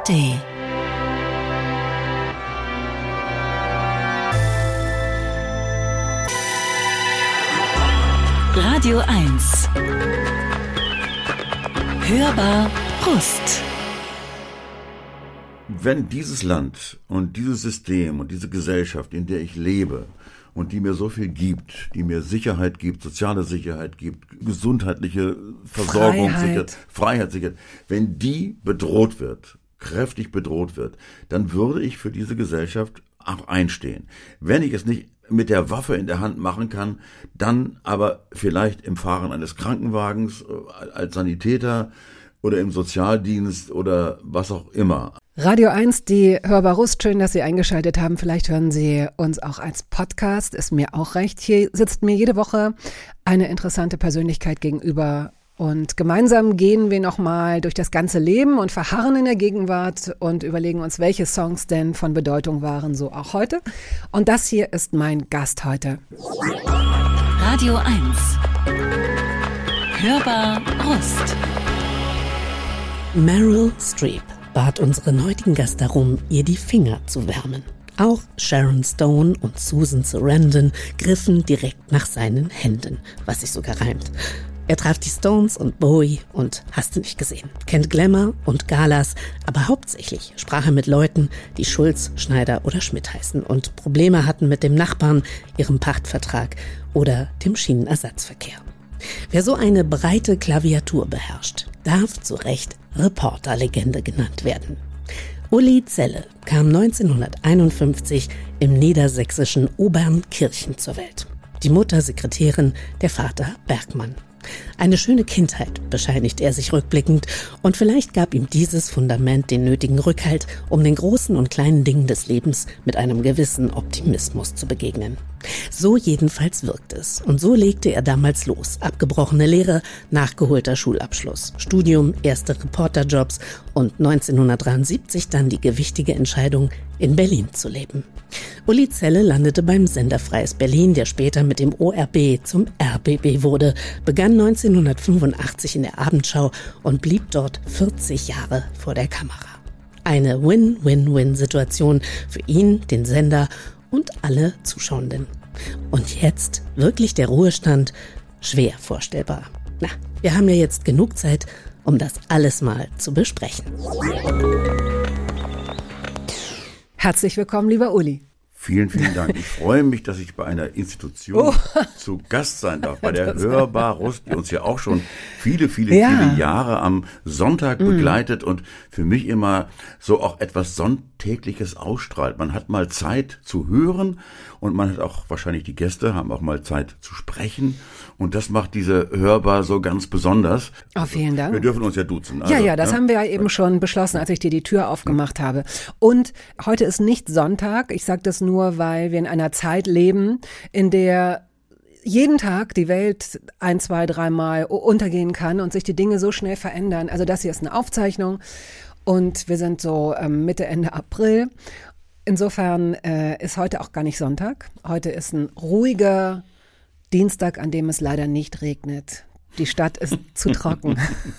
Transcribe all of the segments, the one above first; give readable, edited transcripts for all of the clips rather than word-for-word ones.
ARD. Radio 1. Hörbar Brust. Wenn dieses Land und dieses System und diese Gesellschaft, in der ich lebe und die mir so viel gibt, die mir Sicherheit gibt, soziale Sicherheit gibt, gesundheitliche Versorgung sichert, Freiheit sichert, wenn die bedroht wird, kräftig bedroht wird, dann würde ich für diese Gesellschaft auch einstehen. Wenn ich es nicht mit der Waffe in der Hand machen kann, dann aber vielleicht im Fahren eines Krankenwagens, als Sanitäter oder im Sozialdienst oder was auch immer. Radio 1, die Hörbar Brust, schön, dass Sie eingeschaltet haben. Vielleicht hören Sie uns auch als Podcast, ist mir auch recht. Hier sitzt mir jede Woche eine interessante Persönlichkeit gegenüber. Und gemeinsam gehen wir nochmal durch das ganze Leben und verharren in der Gegenwart und überlegen uns, welche Songs denn von Bedeutung waren, so auch heute. Und das hier ist mein Gast heute. Radio 1. Hörbar Brust. Meryl Streep bat unseren heutigen Gast darum, ihr die Finger zu wärmen. Auch Sharon Stone und Susan Sarandon griffen direkt nach seinen Händen, was sich sogar reimt. Er traf die Stones und Bowie und hast du nicht gesehen. Kennt Glamour und Galas, aber hauptsächlich sprach er mit Leuten, die Schulz, Schneider oder Schmidt heißen und Probleme hatten mit dem Nachbarn, ihrem Pachtvertrag oder dem Schienenersatzverkehr. Wer so eine breite Klaviatur beherrscht, darf zu Recht Reporterlegende genannt werden. Uli Zelle kam 1951 im niedersächsischen Obernkirchen zur Welt. Die Mutter Sekretärin, der Vater Bergmann. Eine schöne Kindheit, bescheinigt er sich rückblickend, und vielleicht gab ihm dieses Fundament den nötigen Rückhalt, um den großen und kleinen Dingen des Lebens mit einem gewissen Optimismus zu begegnen. So jedenfalls wirkt es. Und so legte er damals los. Abgebrochene Lehre, nachgeholter Schulabschluss, Studium, erste Reporterjobs und 1973 dann die gewichtige Entscheidung, in Berlin zu leben. Uli Zelle landete beim Sender Freies Berlin, der später mit dem ORB zum RBB wurde, begann 1985 in der Abendschau und blieb dort 40 Jahre vor der Kamera. Eine Win-Win-Win-Situation für ihn, den Sender und alle Zuschauenden. Und jetzt wirklich der Ruhestand, schwer vorstellbar. Na, wir haben ja jetzt genug Zeit, um das alles mal zu besprechen. Herzlich willkommen, lieber Uli. Vielen, vielen Dank. Ich freue mich, dass ich bei einer Institution zu Gast sein darf, bei der Hörbar Brust, die uns ja auch schon viele Jahre am Sonntag begleitet und für mich immer so auch etwas Sonntägliches ausstrahlt. Man hat mal Zeit zu hören und man hat auch, wahrscheinlich die Gäste haben auch mal Zeit zu sprechen und das macht diese Hörbar so ganz besonders. Oh, vielen Dank. Wir dürfen uns ja duzen. Also, ja, das haben wir ja eben schon beschlossen, als ich dir die Tür aufgemacht habe. Und heute ist nicht Sonntag, ich sage das nur, weil wir in einer Zeit leben, in der jeden Tag die Welt 1, 2, 3 Mal untergehen kann und sich die Dinge so schnell verändern. Also das hier ist eine Aufzeichnung und wir sind so Mitte, Ende April. Insofern ist heute auch gar nicht Sonntag. Heute ist ein ruhiger Dienstag, an dem es leider nicht regnet. Die Stadt ist zu trocken.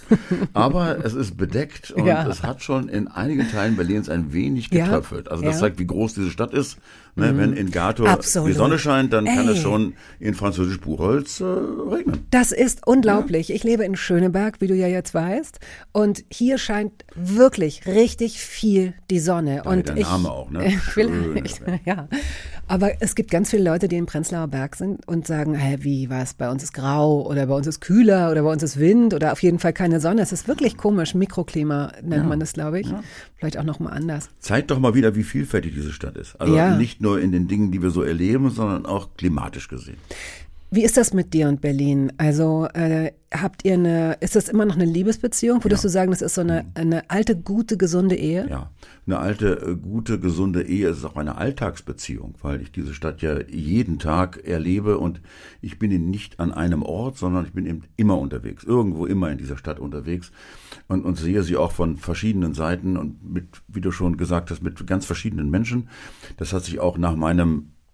Aber es ist bedeckt und es hat schon in einigen Teilen Berlins ein wenig getröpfelt. Also das zeigt, wie groß diese Stadt ist. Ne, wenn in Gato die Sonne scheint, dann kann es schon in französisch Buchholz regnen. Das ist unglaublich. Ja. Ich lebe in Schöneberg, wie du ja jetzt weißt. Und hier scheint wirklich richtig viel die Sonne. Und der Name auch, ne? Vielleicht, ja. Aber es gibt ganz viele Leute, die in Prenzlauer Berg sind und sagen, wie was, bei uns ist grau oder bei uns ist kühler oder bei uns ist Wind oder auf jeden Fall keine Sonne. Es ist wirklich komisch. Mikroklima nennt man das, glaube ich. Ja. Vielleicht auch noch mal anders. Zeigt doch mal wieder, wie vielfältig diese Stadt ist. Also nicht nur in den Dingen, die wir so erleben, sondern auch klimatisch gesehen. Wie ist das mit dir und Berlin? Also habt ihr ist das immer noch eine Liebesbeziehung? Würdest du sagen, das ist so eine alte, gute, gesunde Ehe? Ja, eine alte, gute, gesunde Ehe ist auch eine Alltagsbeziehung, weil ich diese Stadt ja jeden Tag erlebe und ich bin nicht an einem Ort, sondern ich bin eben immer unterwegs, irgendwo immer in dieser Stadt unterwegs und sehe sie auch von verschiedenen Seiten und mit, wie du schon gesagt hast, mit ganz verschiedenen Menschen. Das hat sich auch nach meinem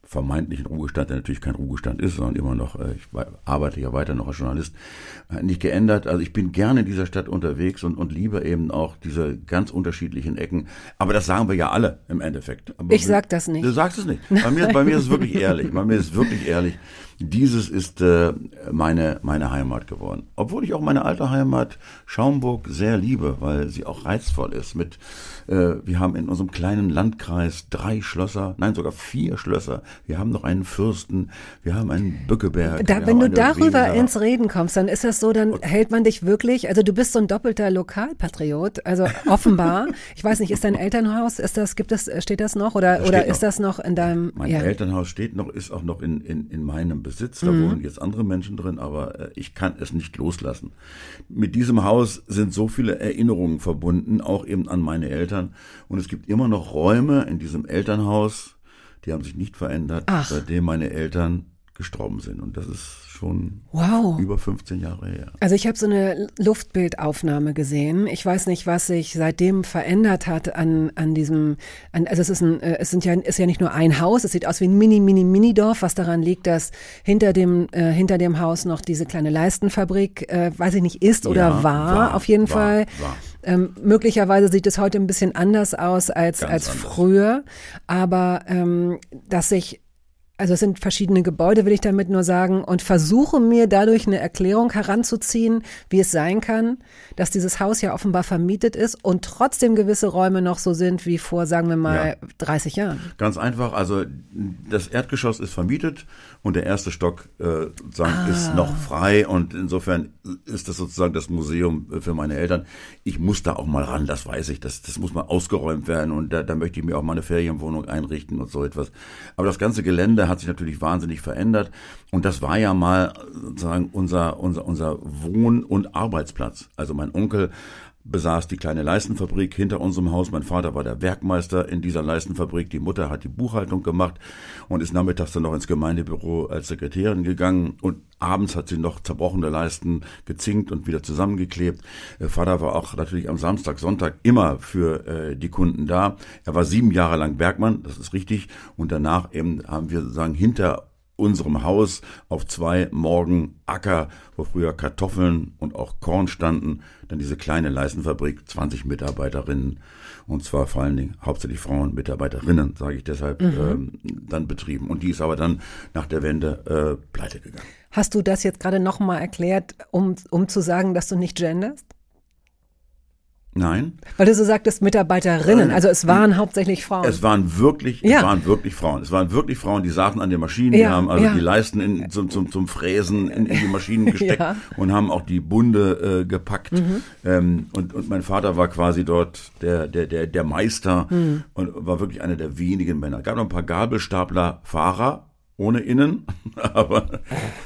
vermeintlichen Ruhestand, der natürlich kein Ruhestand ist, sondern immer noch, ich arbeite ja weiter noch als Journalist, nicht geändert. Also ich bin gerne in dieser Stadt unterwegs und liebe eben auch diese ganz unterschiedlichen Ecken. Aber das sagen wir ja alle im Endeffekt. Aber ich sag das nicht. Du sagst es nicht. Bei mir ist es wirklich ehrlich. Bei mir ist es wirklich ehrlich. Dieses ist meine Heimat geworden. Obwohl ich auch meine alte Heimat Schaumburg sehr liebe, weil sie auch reizvoll ist. Wir haben in unserem kleinen Landkreis 3 Schlösser, nein sogar 4 Schlösser. Wir haben noch einen Fürsten, wir haben einen Bückeberg. Wenn du darüber ins Reden kommst, dann ist das so, dann hält man dich wirklich, also du bist so ein doppelter Lokalpatriot, also offenbar. Ich weiß nicht, ist dein Elternhaus, steht das noch oder ist das noch in deinem? Mein Elternhaus steht noch, ist auch noch in meinem Besitz, da wohnen jetzt andere Menschen drin, aber ich kann es nicht loslassen. Mit diesem Haus sind so viele Erinnerungen verbunden, auch eben an meine Eltern. Und es gibt immer noch Räume in diesem Elternhaus, die haben sich nicht verändert, seitdem meine Eltern gestorben sind. Und das ist schon über 15 Jahre her. Also ich habe so eine Luftbildaufnahme gesehen. Ich weiß nicht, was sich seitdem verändert hat an diesem, also ist ja nicht nur ein Haus, es sieht aus wie ein Mini-Dorf, was daran liegt, dass hinter dem Haus noch diese kleine Leistenfabrik, weiß ich nicht, ist oder war auf jeden Fall. Möglicherweise sieht es heute ein bisschen anders aus als früher, aber also es sind verschiedene Gebäude, will ich damit nur sagen, und versuche mir dadurch eine Erklärung heranzuziehen, wie es sein kann, dass dieses Haus ja offenbar vermietet ist und trotzdem gewisse Räume noch so sind wie vor, sagen wir mal, 30 Jahren. Ganz einfach, also das Erdgeschoss ist vermietet und der erste Stock ist noch frei und insofern ist das sozusagen das Museum für meine Eltern. Ich muss da auch mal ran, das weiß ich, das muss mal ausgeräumt werden und da möchte ich mir auch mal eine Ferienwohnung einrichten und so etwas. Aber das ganze Gelände hat sich natürlich wahnsinnig verändert und das war ja mal sozusagen unser Wohn- und Arbeitsplatz. Also mein Onkel besaß die kleine Leistenfabrik hinter unserem Haus. Mein Vater war der Werkmeister in dieser Leistenfabrik. Die Mutter hat die Buchhaltung gemacht und ist nachmittags dann noch ins Gemeindebüro als Sekretärin gegangen. Und abends hat sie noch zerbrochene Leisten gezinkt und wieder zusammengeklebt. Der Vater war auch natürlich am Samstag, Sonntag immer für die Kunden da. Er war 7 Jahre lang Bergmann, das ist richtig. Und danach eben haben wir sozusagen hinter unserem Haus auf 2 Morgen Acker, wo früher Kartoffeln und auch Korn standen, dann diese kleine Leistenfabrik, 20 Mitarbeiterinnen und zwar vor allen Dingen hauptsächlich Frauen, Mitarbeiterinnen, sage ich deshalb, dann betrieben. Und die ist aber dann nach der Wende pleite gegangen. Hast du das jetzt gerade nochmal erklärt, um zu sagen, dass du nicht genderst? Nein. Weil du so sagtest, Mitarbeiterinnen, also es waren hauptsächlich Frauen. Es waren wirklich Frauen. Es waren wirklich Frauen, die saßen an den Maschinen, die haben also die Leisten zum Fräsen in die Maschinen gesteckt und haben auch die Bunde gepackt. Und mein Vater war quasi dort der Meister und war wirklich einer der wenigen Männer. Es gab noch ein paar Gabelstapler-Fahrer, ohne Innen, aber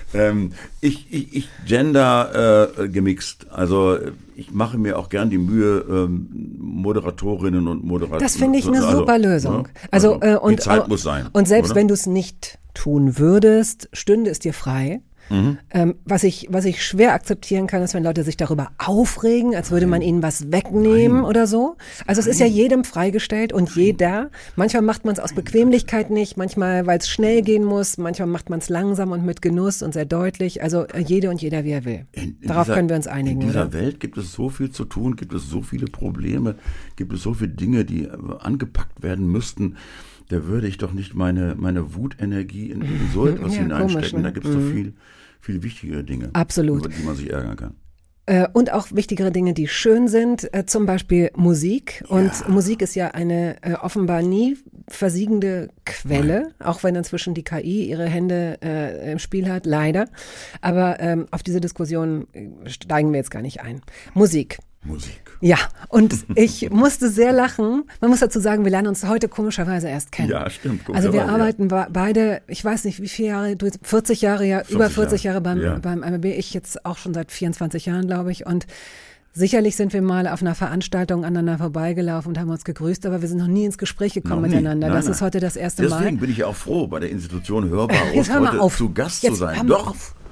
ich gender gemixt. Also ich mache mir auch gern die Mühe, Moderatorinnen und Moderatoren. Das finde ich eine super Lösung. Die Zeit muss sein. Und selbst oder? wenn du es nicht tun würdest, stünde es dir frei. Was ich schwer akzeptieren kann, ist, wenn Leute sich darüber aufregen, als würde man ihnen was wegnehmen oder so. Also es ist ja jedem freigestellt und jeder. Manchmal macht man es aus Bequemlichkeit nicht, manchmal, weil es schnell gehen muss, manchmal macht man es langsam und mit Genuss und sehr deutlich. Also jede und jeder, wie er will. Darauf können wir uns einigen. In dieser Welt gibt es so viel zu tun, gibt es so viele Probleme, gibt es so viele Dinge, die angepackt werden müssten. Da würde ich doch nicht meine Wutenergie in so etwas hineinstecken. Komisch, ne? Da gibt es doch viel wichtigere Dinge, absolut, über die man sich ärgern kann. Und auch wichtigere Dinge, die schön sind, zum Beispiel Musik. Und Musik ist ja eine offenbar nie versiegende Quelle, auch wenn inzwischen die KI ihre Hände im Spiel hat, leider. Aber auf diese Diskussion steigen wir jetzt gar nicht ein. Musik. Ja, und ich musste sehr lachen. Man muss dazu sagen, wir lernen uns heute komischerweise erst kennen. Ja, stimmt. Also wir arbeiten beide, ich weiß nicht, wie viele Jahre, du 40 Jahre, über 40 Jahre beim MRB, ich jetzt auch schon seit 24 Jahren, glaube ich. Und sicherlich sind wir mal auf einer Veranstaltung aneinander vorbeigelaufen und haben uns gegrüßt, aber wir sind noch nie ins Gespräch gekommen miteinander. Das ist heute das erste Mal. Deswegen bin ich ja auch froh, bei der Institution Hörbar heute zu Gast zu sein. Doch.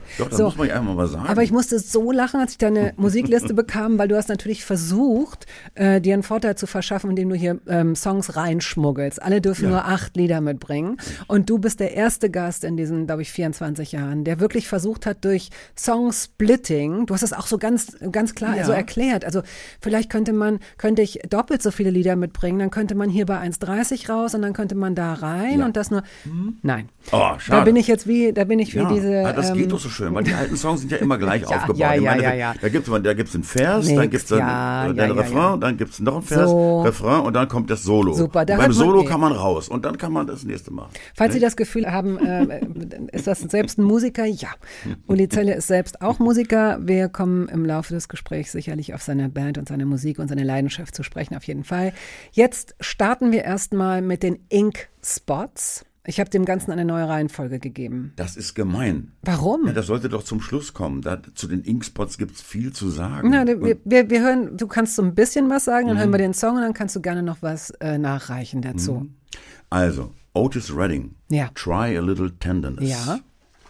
Doch, das muss man ja einmal mal sagen. Aber ich musste so lachen, als ich deine Musikliste bekam, weil du hast natürlich versucht, dir einen Vorteil zu verschaffen, indem du hier Songs reinschmuggelst. Alle dürfen nur 8 Lieder mitbringen. Und du bist der erste Gast in diesen, glaube ich, 24 Jahren, der wirklich versucht hat, durch Song-Splitting, du hast das auch so ganz klar so erklärt. Also vielleicht könnte ich doppelt so viele Lieder mitbringen, dann könnte man hier bei 1,30 raus und dann könnte man da rein und das nur. Nein. Oh, schade. Da bin ich wie diese. Das geht doch so schön, weil die alten Songs sind ja immer gleich aufgebaut. Ja. Da gibt's einen Vers, dann gibt's dann Refrain, dann gibt's noch einen Vers, Refrain und dann kommt das Solo. Super, da beim Solo kann man raus und dann kann man das nächste machen. Falls Sie das Gefühl haben, ist das selbst ein Musiker? Ja. Uli Zelle ist selbst auch Musiker. Wir kommen im Laufe des Gesprächs sicherlich auf seine Band und seine Musik und seine Leidenschaft zu sprechen, auf jeden Fall. Jetzt starten wir erstmal mit den Ink Spots. Ich habe dem Ganzen eine neue Reihenfolge gegeben. Das ist gemein. Warum? Ja, das sollte doch zum Schluss kommen. Zu den Ink-Spots gibt's viel zu sagen. Na, wir hören, du kannst so ein bisschen was sagen, dann hören wir den Song und dann kannst du gerne noch was nachreichen dazu. Also, Otis Redding. Ja. Try a little tenderness. Ja.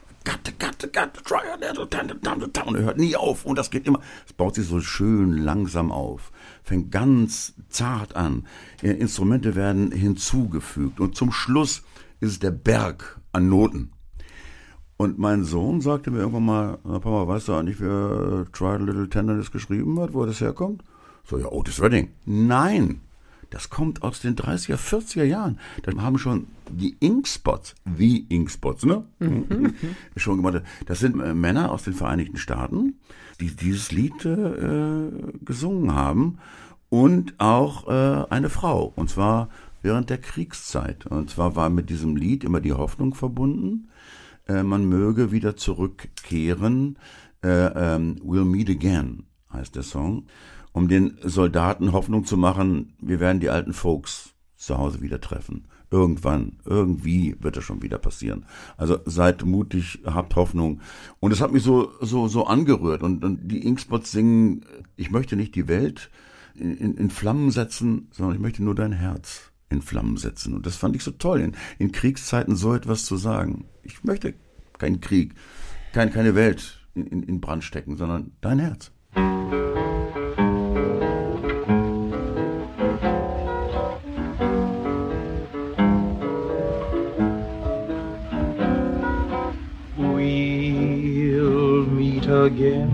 Got to try a little tenderness. Und er hört nie auf. Und das geht immer. Es baut sich so schön langsam auf. Fängt ganz zart an. Instrumente werden hinzugefügt. Und zum Schluss ist es der Berg an Noten. Und mein Sohn sagte mir irgendwann mal, Papa, weißt du eigentlich, wer Try a Little Tenderness geschrieben hat, wo das herkommt? So, ja, Otis Redding. Nein, das kommt aus den 30er, 40er Jahren. Da haben schon die Ink-Spots, ne? Schon gemacht. Das sind Männer aus den Vereinigten Staaten, die dieses Lied gesungen haben und auch eine Frau, und zwar während der Kriegszeit. Und zwar war mit diesem Lied immer die Hoffnung verbunden, man möge wieder zurückkehren. We'll Meet Again heißt der Song, um den Soldaten Hoffnung zu machen, wir werden die alten Folks zu Hause wieder treffen. Irgendwann, irgendwie wird das schon wieder passieren. Also seid mutig, habt Hoffnung. Und es hat mich so angerührt. Und die Ink-Spots singen, ich möchte nicht die Welt in Flammen setzen, sondern ich möchte nur dein Herz in Flammen setzen. Und das fand ich so toll, in Kriegszeiten so etwas zu sagen. Ich möchte keinen Krieg, keine Welt in Brand stecken, sondern dein Herz. We'll meet again.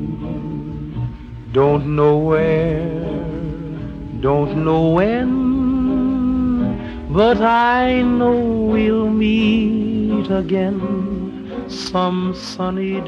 Don't know where, don't know when. But I know we'll meet again some sunny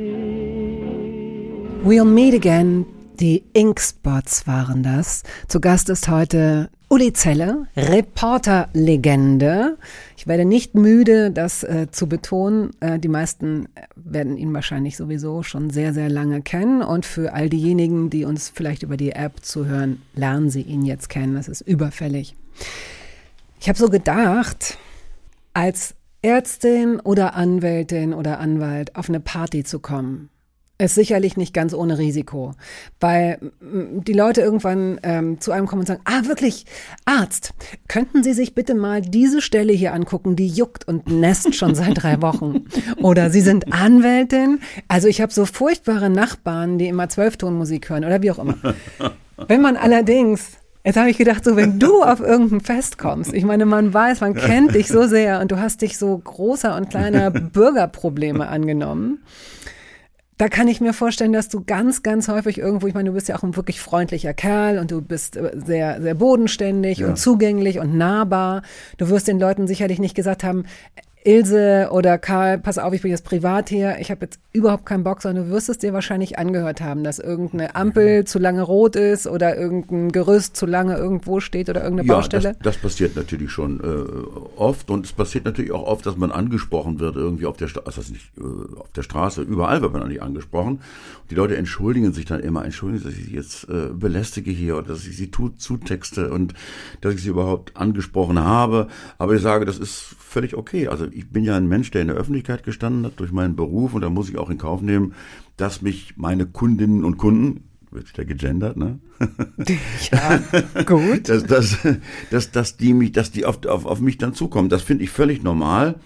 day. We'll meet again. Die Ink-Spots waren das. Zu Gast ist heute Uli Zelle, Reporterlegende. Ich werde nicht müde, das zu betonen. Die meisten werden ihn wahrscheinlich sowieso schon sehr, sehr lange kennen. Und für all diejenigen, die uns vielleicht über die App zuhören, lernen sie ihn jetzt kennen. Das ist überfällig. Ich habe so gedacht, als Ärztin oder Anwältin oder Anwalt auf eine Party zu kommen, ist sicherlich nicht ganz ohne Risiko, weil die Leute irgendwann zu einem kommen und sagen, wirklich, Arzt, könnten Sie sich bitte mal diese Stelle hier angucken, die juckt und nässt schon seit 3 Wochen. Oder Sie sind Anwältin, also ich habe so furchtbare Nachbarn, die immer 12-Ton-Musik hören oder wie auch immer. Wenn man allerdings... Jetzt habe ich gedacht, so wenn du auf irgendein Fest kommst, ich meine, man weiß, man kennt dich so sehr und du hast dich so großer und kleiner Bürgerprobleme angenommen, da kann ich mir vorstellen, dass du ganz, ganz häufig irgendwo, ich meine, du bist ja auch ein wirklich freundlicher Kerl und du bist sehr, sehr bodenständig und zugänglich und nahbar. Du wirst den Leuten sicherlich nicht gesagt haben, Ilse oder Karl, pass auf, ich bin jetzt privat hier, ich habe jetzt überhaupt keinen Bock, sondern du wirst es dir wahrscheinlich angehört haben, dass irgendeine Ampel zu lange rot ist oder irgendein Gerüst zu lange irgendwo steht oder irgendeine Baustelle. Das passiert natürlich schon oft und es passiert natürlich auch oft, dass man angesprochen wird irgendwie auf der Straße, überall wird man eigentlich angesprochen. Und die Leute entschuldigen sich dann immer, dass ich sie jetzt belästige hier oder dass ich sie zutexte und dass ich sie überhaupt angesprochen habe. Aber ich sage, das ist völlig okay. Also ich bin ja ein Mensch, der in der Öffentlichkeit gestanden hat durch meinen Beruf und da muss ich auch in Kauf nehmen, dass mich meine Kundinnen und Kunden, wird wieder gegendert, ne? Ja, gut. dass die auf mich dann zukommen. Das finde ich völlig normal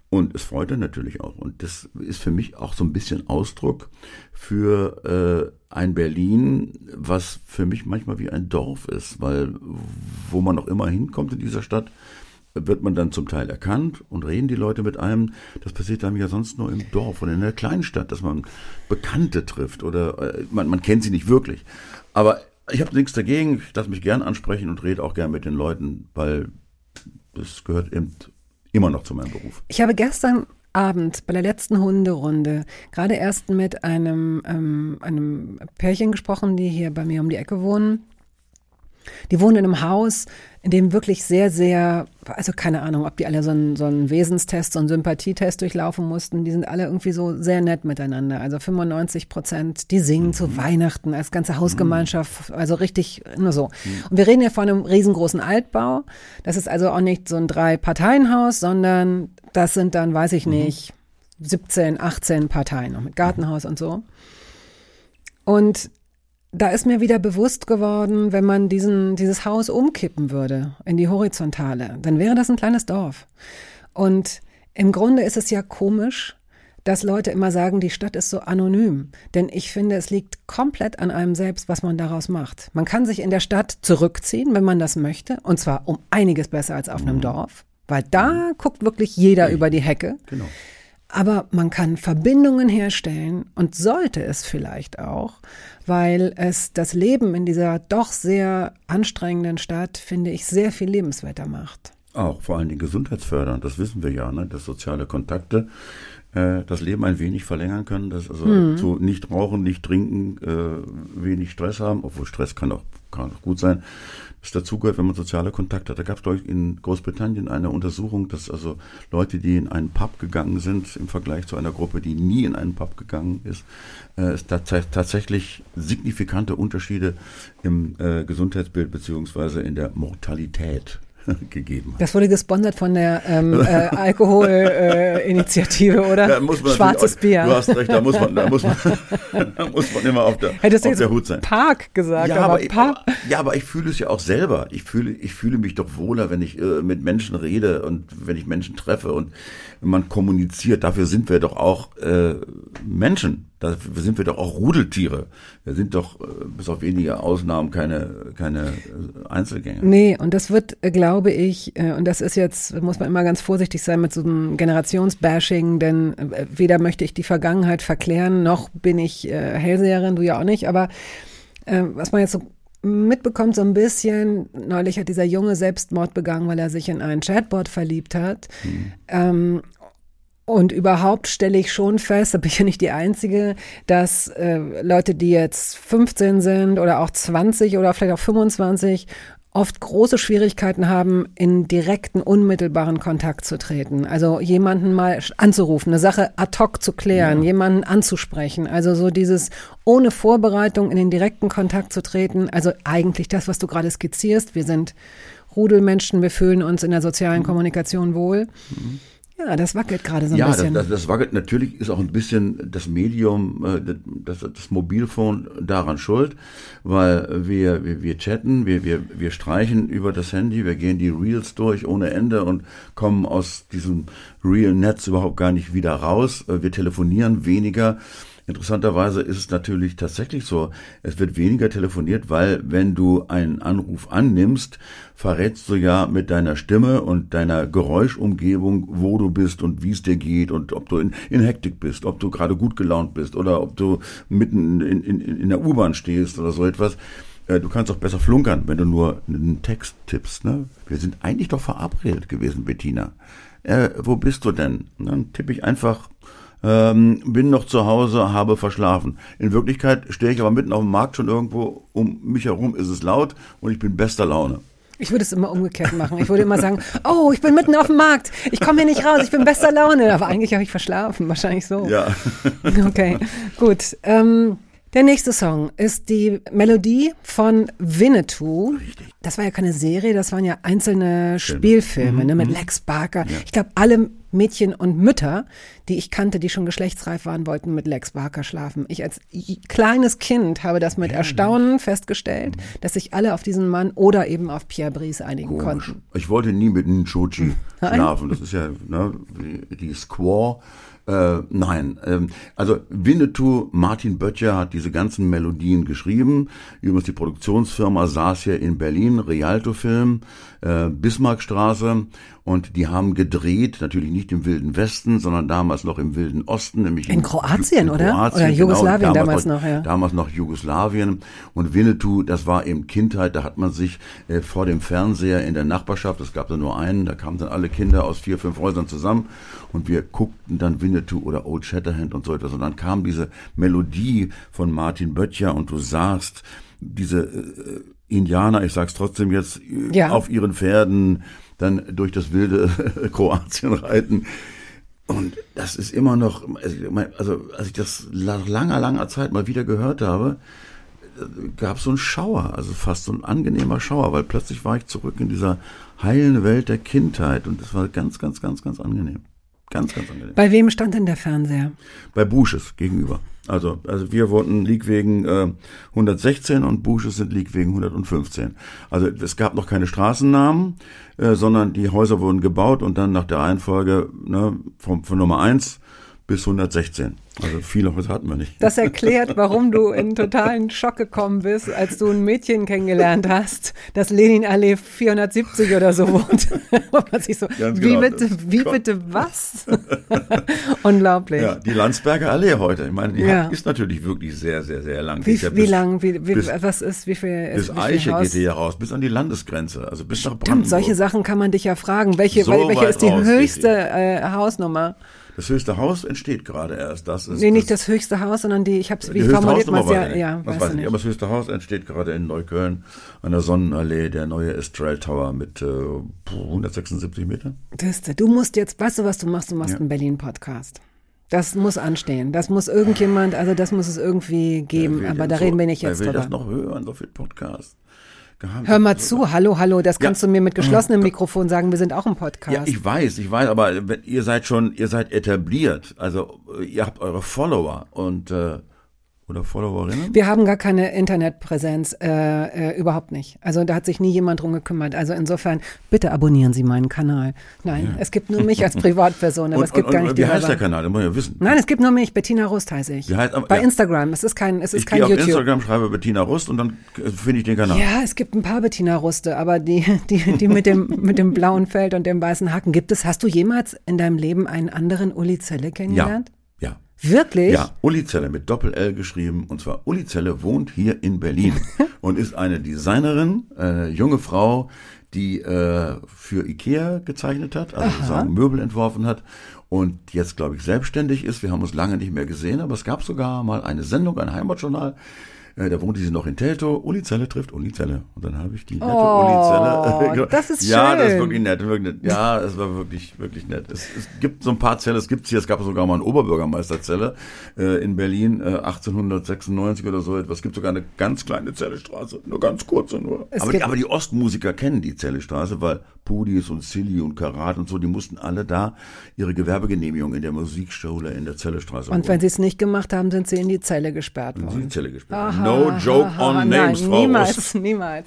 Und es freute natürlich auch. Und das ist für mich auch so ein bisschen Ausdruck für ein Berlin, was für mich manchmal wie ein Dorf ist, weil wo man auch immer hinkommt in dieser Stadt, wird man dann zum Teil erkannt und reden die Leute mit einem. Das passiert einem ja sonst nur im Dorf oder in einer kleinen Stadt, dass man Bekannte trifft oder man kennt sie nicht wirklich. Aber ich habe nichts dagegen, ich lasse mich gern ansprechen und rede auch gern mit den Leuten, weil das gehört eben immer noch zu meinem Beruf. Ich habe gestern Abend bei der letzten Hunderunde gerade erst mit einem Pärchen gesprochen, die hier bei mir um die Ecke wohnen. Die wohnen in einem Haus, in dem wirklich sehr, sehr, also keine Ahnung, ob die alle so einen Wesenstest, so einen Sympathietest durchlaufen mussten. Die sind alle irgendwie so sehr nett miteinander. Also 95%, die singen zu Weihnachten als ganze Hausgemeinschaft, also richtig nur so. Und wir reden hier von einem riesengroßen Altbau. Das ist also auch nicht so ein 3-Parteien-Haus, sondern das sind dann, weiß ich nicht, 17, 18 Parteien, noch mit Gartenhaus und so. Und da ist mir wieder bewusst geworden, wenn man dieses Haus umkippen würde in die Horizontale, dann wäre das ein kleines Dorf. Und im Grunde ist es ja komisch, dass Leute immer sagen, die Stadt ist so anonym. Denn ich finde, es liegt komplett an einem selbst, was man daraus macht. Man kann sich in der Stadt zurückziehen, wenn man das möchte. Und zwar um einiges besser als auf einem Dorf. Weil da guckt wirklich jeder über die Hecke. Genau. Aber man kann Verbindungen herstellen und sollte es vielleicht auch, weil es das Leben in dieser doch sehr anstrengenden Stadt, finde ich, sehr viel lebenswerter macht. Auch vor allen Dingen gesundheitsfördernd, das wissen wir ja, ne? Dass soziale Kontakte das Leben ein wenig verlängern können, dass also zu nicht rauchen, nicht trinken, wenig Stress haben, obwohl Stress kann auch gut sein, das dazugehört, wenn man soziale Kontakte hat. Da gab es, glaube ich, in Großbritannien eine Untersuchung, dass also Leute, die in einen Pub gegangen sind, im Vergleich zu einer Gruppe, die nie in einen Pub gegangen ist, es tatsächlich signifikante Unterschiede im Gesundheitsbild beziehungsweise in der Mortalität gegeben hat. Das wurde gesponsert von der Alkoholinitiative, oder? Da muss man Schwarzes Bier. Du hast recht, da muss man immer auf der Hut sein. Park gesagt, ja, aber ich fühle es ja auch selber. Ich fühle mich doch wohler, wenn ich mit Menschen rede und wenn ich Menschen treffe und man kommuniziert. Dafür sind wir doch auch Menschen. Dafür sind wir doch auch Rudeltiere. Wir sind doch bis auf wenige Ausnahmen keine Einzelgänger. Nee, und das wird, glaube ich, und das ist jetzt, muss man immer ganz vorsichtig sein mit so einem Generationsbashing, denn weder möchte ich die Vergangenheit verklären, noch bin ich Hellseherin, du ja auch nicht, aber was man jetzt so mitbekommt so ein bisschen, neulich hat dieser Junge Selbstmord begangen, weil er sich in einen Chatbot verliebt hat. Und überhaupt stelle ich schon fest, da bin ich ja nicht die Einzige, dass Leute, die jetzt 15 sind oder auch 20 oder vielleicht auch 25, oft große Schwierigkeiten haben, in direkten, unmittelbaren Kontakt zu treten. Also jemanden mal anzurufen, eine Sache ad hoc zu klären, jemanden anzusprechen. Also so dieses ohne Vorbereitung in den direkten Kontakt zu treten. Also eigentlich das, was du gerade skizzierst. Wir sind Rudelmenschen, wir fühlen uns in der sozialen Kommunikation wohl. Ja, das wackelt gerade so ein bisschen. Ja, das wackelt. Natürlich ist auch ein bisschen das Medium, das Mobilphone daran schuld, weil wir chatten, wir streichen über das Handy, wir gehen die Reels durch ohne Ende und kommen aus diesem Real-Netz überhaupt gar nicht wieder raus. Wir telefonieren weniger. Interessanterweise ist es natürlich tatsächlich so, es wird weniger telefoniert, weil wenn du einen Anruf annimmst, verrätst du ja mit deiner Stimme und deiner Geräuschumgebung, wo du bist und wie es dir geht und ob du in Hektik bist, ob du gerade gut gelaunt bist oder ob du mitten in der U-Bahn stehst oder so etwas. Du kannst auch besser flunkern, wenn du nur einen Text tippst. Ne? Wir sind eigentlich doch verabredet gewesen, Bettina. Wo bist du denn? Dann tippe ich einfach, bin noch zu Hause, habe verschlafen. In Wirklichkeit stehe ich aber mitten auf dem Markt schon irgendwo, um mich herum ist es laut und ich bin bester Laune. Ich würde es immer umgekehrt machen. Ich würde immer sagen, oh, ich bin mitten auf dem Markt, ich komme hier nicht raus, ich bin bester Laune. Aber eigentlich habe ich verschlafen, wahrscheinlich so. Ja. Okay, gut. Der nächste Song ist die Melodie von Winnetou. Das war ja keine Serie, das waren ja einzelne Spielfilme, ne, mit Lex Barker. Ja. Ich glaube, alle Mädchen und Mütter, die ich kannte, die schon geschlechtsreif waren, wollten mit Lex Barker schlafen. Ich als kleines Kind habe das mit Erstaunen festgestellt, dass sich alle auf diesen Mann oder eben auf Pierre Brice einigen konnten. Ich wollte nie mit Nchochi schlafen. Das ist ja die Squaw. Nein, also Winnetou, Martin Böttcher hat diese ganzen Melodien geschrieben. Übrigens die Produktionsfirma saß hier in Berlin, Rialto Film, Bismarckstraße, und die haben gedreht, natürlich nicht im Wilden Westen, sondern damals noch im Wilden Osten, nämlich in Kroatien, oder? Oder Jugoslawien, genau, damals noch, ja. Damals noch Jugoslawien. Und Winnetou, das war eben Kindheit, da hat man sich vor dem Fernseher in der Nachbarschaft, es gab da nur einen, da kamen dann alle Kinder aus 4, 5 Häusern zusammen und wir guckten dann Winnetou oder Old Shatterhand und so etwas. Und dann kam diese Melodie von Martin Böttcher und du sahst diese Indianer, ich sag's trotzdem jetzt, auf ihren Pferden dann durch das wilde Kroatien reiten. Und das ist immer noch, also als ich das nach langer Zeit mal wieder gehört habe, gab es so einen Schauer, also fast so ein angenehmer Schauer, weil plötzlich war ich zurück in dieser heilen Welt der Kindheit und das war ganz, ganz, ganz, ganz angenehm. Ganz, ganz angenehm. Bei wem stand denn der Fernseher? Bei Busches gegenüber. Also wir wollten Liegwegen 116 und Busches sind Liegwegen 115. Also es gab noch keine Straßennamen, sondern die Häuser wurden gebaut und dann nach der Reihenfolge von Nummer 1 bis 116. Also viele Häuser hatten wir nicht. Das erklärt, warum du in totalen Schock gekommen bist, als du ein Mädchen kennengelernt hast, das Leninallee 470 oder so wohnt. Man sich so, wie bitte was? Unglaublich. Ja, die Landsberger Allee heute. Ich meine, die ist natürlich wirklich sehr, sehr, sehr lang. Wie lang? Was ist? Wie viel? Bis Eiche geht die ja raus, bis an die Landesgrenze, also bis nach Brandenburg. Stimmt, solche Sachen kann man dich ja fragen. Welche ist die höchste Hausnummer? Das höchste Haus entsteht gerade erst. Nicht das höchste Haus, sondern wie formuliert man es weiß ich nicht. Aber das höchste Haus entsteht gerade in Neukölln an der Sonnenallee, der neue Estrell Tower mit 176 Metern. Du musst jetzt, weißt du, was du machst? Du machst einen Berlin-Podcast. Das muss anstehen. Das muss irgendjemand, also das muss es irgendwie geben. Aber da reden wir nicht jetzt drüber. Wer will das noch hören, so viel Podcast? Hör mal zu, hallo, das kannst du mir mit geschlossenem Mikrofon sagen, wir sind auch ein Podcast. Ja, ich weiß, aber ihr seid etabliert, also ihr habt eure Follower und oder Followerinnen? Wir haben gar keine Internetpräsenz, überhaupt nicht. Also da hat sich nie jemand drum gekümmert. Also insofern, bitte abonnieren Sie meinen Kanal. Nein, es gibt nur mich als Privatperson, aber es gibt gar nicht die Wie heißt der Kanal? Das muss ich ja wissen. Nein, es gibt nur mich, Bettina Rust heiße ich. Bei Instagram, es ist kein YouTube. Ich gehe auf Instagram, schreibe Bettina Rust und dann finde ich den Kanal. Ja, es gibt ein paar Bettina Ruste, aber die mit dem blauen Feld und dem weißen Haken hast du jemals in deinem Leben einen anderen Uli Zelle kennengelernt? Ja. Wirklich? Ja, Uli Zelle mit Doppel-L geschrieben. Und zwar Uli Zelle wohnt hier in Berlin und ist eine Designerin, junge Frau, die für Ikea gezeichnet hat, also sozusagen Möbel entworfen hat und jetzt, glaube ich, selbstständig ist. Wir haben uns lange nicht mehr gesehen, aber es gab sogar mal eine Sendung, ein Heimatjournal. Da wohnte sie noch in Teltow. Uli Zelle trifft Uli Zelle. Und dann habe ich die nette Uli Zelle. Das ist schön. Ja, das ist wirklich nett. Ja, es war wirklich, wirklich nett. Es gibt so ein paar Zelle. Es gab sogar mal eine Oberbürgermeisterzelle in Berlin 1896 oder so etwas. Es gibt sogar eine ganz kleine Zellestraße. Nur ganz kurze nur. Aber die Ostmusiker kennen die Zellestraße, weil Pudis und Silly und Karat und so, die mussten alle da ihre Gewerbegenehmigung in der Musikschule in der Zellestraße holen. Und wenn sie es nicht gemacht haben, sind sie in die Zelle gesperrt worden. In die Zelle gesperrt. No joke on names, nein, Frau Rust. Niemals.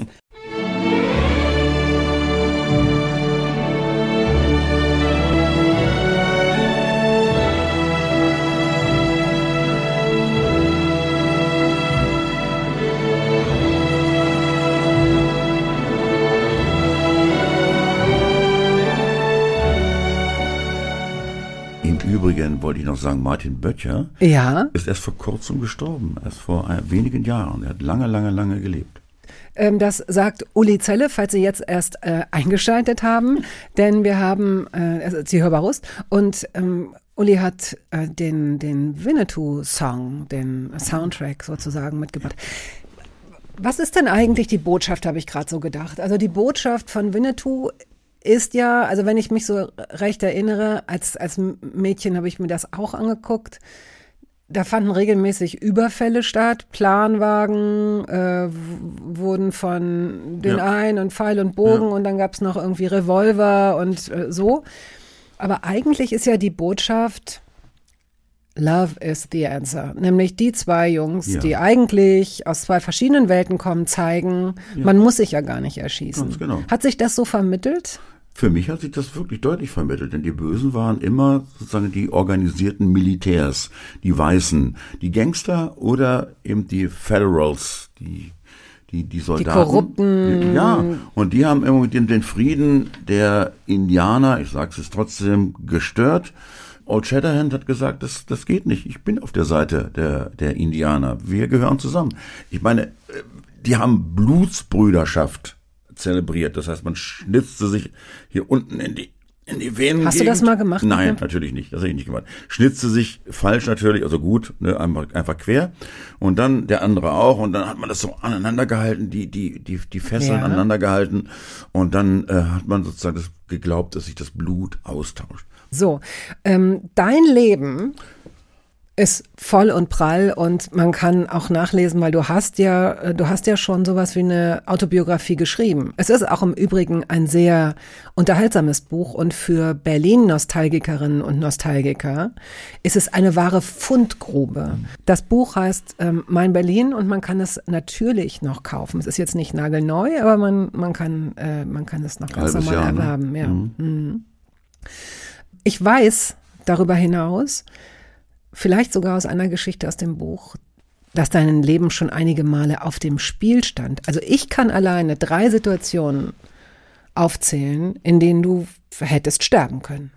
Im Übrigen wollte ich noch sagen, Martin Böttcher ist erst vor kurzem gestorben, erst vor wenigen Jahren. Er hat lange gelebt. Das sagt Uli Zelle, falls Sie jetzt erst eingeschaltet haben, denn wir haben, Sie hörbar Rust, und Uli hat den Winnetou-Song, den Soundtrack sozusagen mitgebracht. Was ist denn eigentlich die Botschaft, habe ich gerade so gedacht. Also die Botschaft von Winnetou ist ja, also wenn ich mich so recht erinnere, als Mädchen habe ich mir das auch angeguckt. Da fanden regelmäßig Überfälle statt. Planwagen wurden von den einen und Pfeil und Bogen und dann gab es noch irgendwie Revolver und so. Aber eigentlich ist ja die Botschaft, Love is the answer. Nämlich die zwei Jungs, die eigentlich aus zwei verschiedenen Welten kommen, zeigen, man muss sich ja gar nicht erschießen. Ganz genau. Hat sich das so vermittelt? Für mich hat sich das wirklich deutlich vermittelt, denn die Bösen waren immer sozusagen die organisierten Militärs, die Weißen, die Gangster oder eben die Federals, die Soldaten. Die Korrupten. Ja, und die haben immer den Frieden der Indianer, ich sag's jetzt trotzdem, gestört. Old Shatterhand hat gesagt, das geht nicht. Ich bin auf der Seite der Indianer. Wir gehören zusammen. Ich meine, die haben Blutsbrüderschaft zelebriert. Das heißt, man schnitzte sich hier unten in die Venen. Hast du das mal gemacht? Nein, natürlich nicht. Das habe ich nicht gemacht. Schnitzte sich falsch natürlich, also gut, ne, einfach quer. Und dann der andere auch. Und dann hat man das so aneinander gehalten, die Fesseln aneinander gehalten. Und dann hat man sozusagen das geglaubt, dass sich das Blut austauscht. So, dein Leben ist voll und prall und man kann auch nachlesen, weil du hast ja schon sowas wie eine Autobiografie geschrieben. Es ist auch im Übrigen ein sehr unterhaltsames Buch und für Berlin-Nostalgikerinnen und Nostalgiker ist es eine wahre Fundgrube. Das Buch heißt Mein Berlin und man kann es natürlich noch kaufen. Es ist jetzt nicht nagelneu, aber man kann es noch ganz normal erwerben. Ja. Mhm. Ich weiß darüber hinaus, vielleicht sogar aus einer Geschichte aus dem Buch, dass dein Leben schon einige Male auf dem Spiel stand. Also ich kann alleine 3 Situationen aufzählen, in denen du hättest sterben können.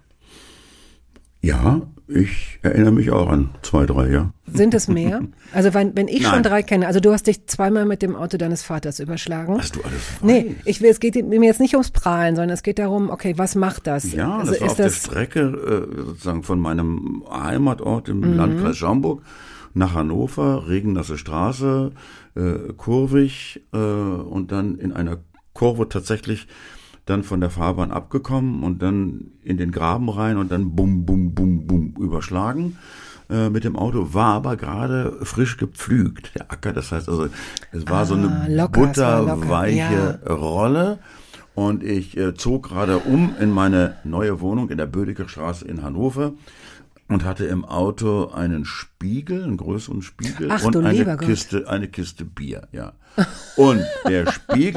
Ja, ich erinnere mich auch an 2, 3, ja. Sind es mehr? Also wenn ich schon 3 kenne, also du hast dich zweimal mit dem Auto deines Vaters überschlagen. Hast du alles weißt. Nee, es geht mir jetzt nicht ums Prahlen, sondern es geht darum, okay, was macht das? Ja, also das war auf der Strecke sozusagen von meinem Heimatort im Landkreis Schaumburg nach Hannover, regennasse Straße, kurvig und dann in einer Kurve tatsächlich dann von der Fahrbahn abgekommen und dann in den Graben rein und dann bum, bum, bum, bum überschlagen mit dem Auto, war aber gerade frisch gepflügt, der Acker, das heißt also, es war so eine butterweiche Rolle und ich zog gerade in meine neue Wohnung in der Bödecker Straße in Hannover und hatte im Auto einen Spiegel, einen größeren Spiegel und eine Kiste Bier, ja. Und der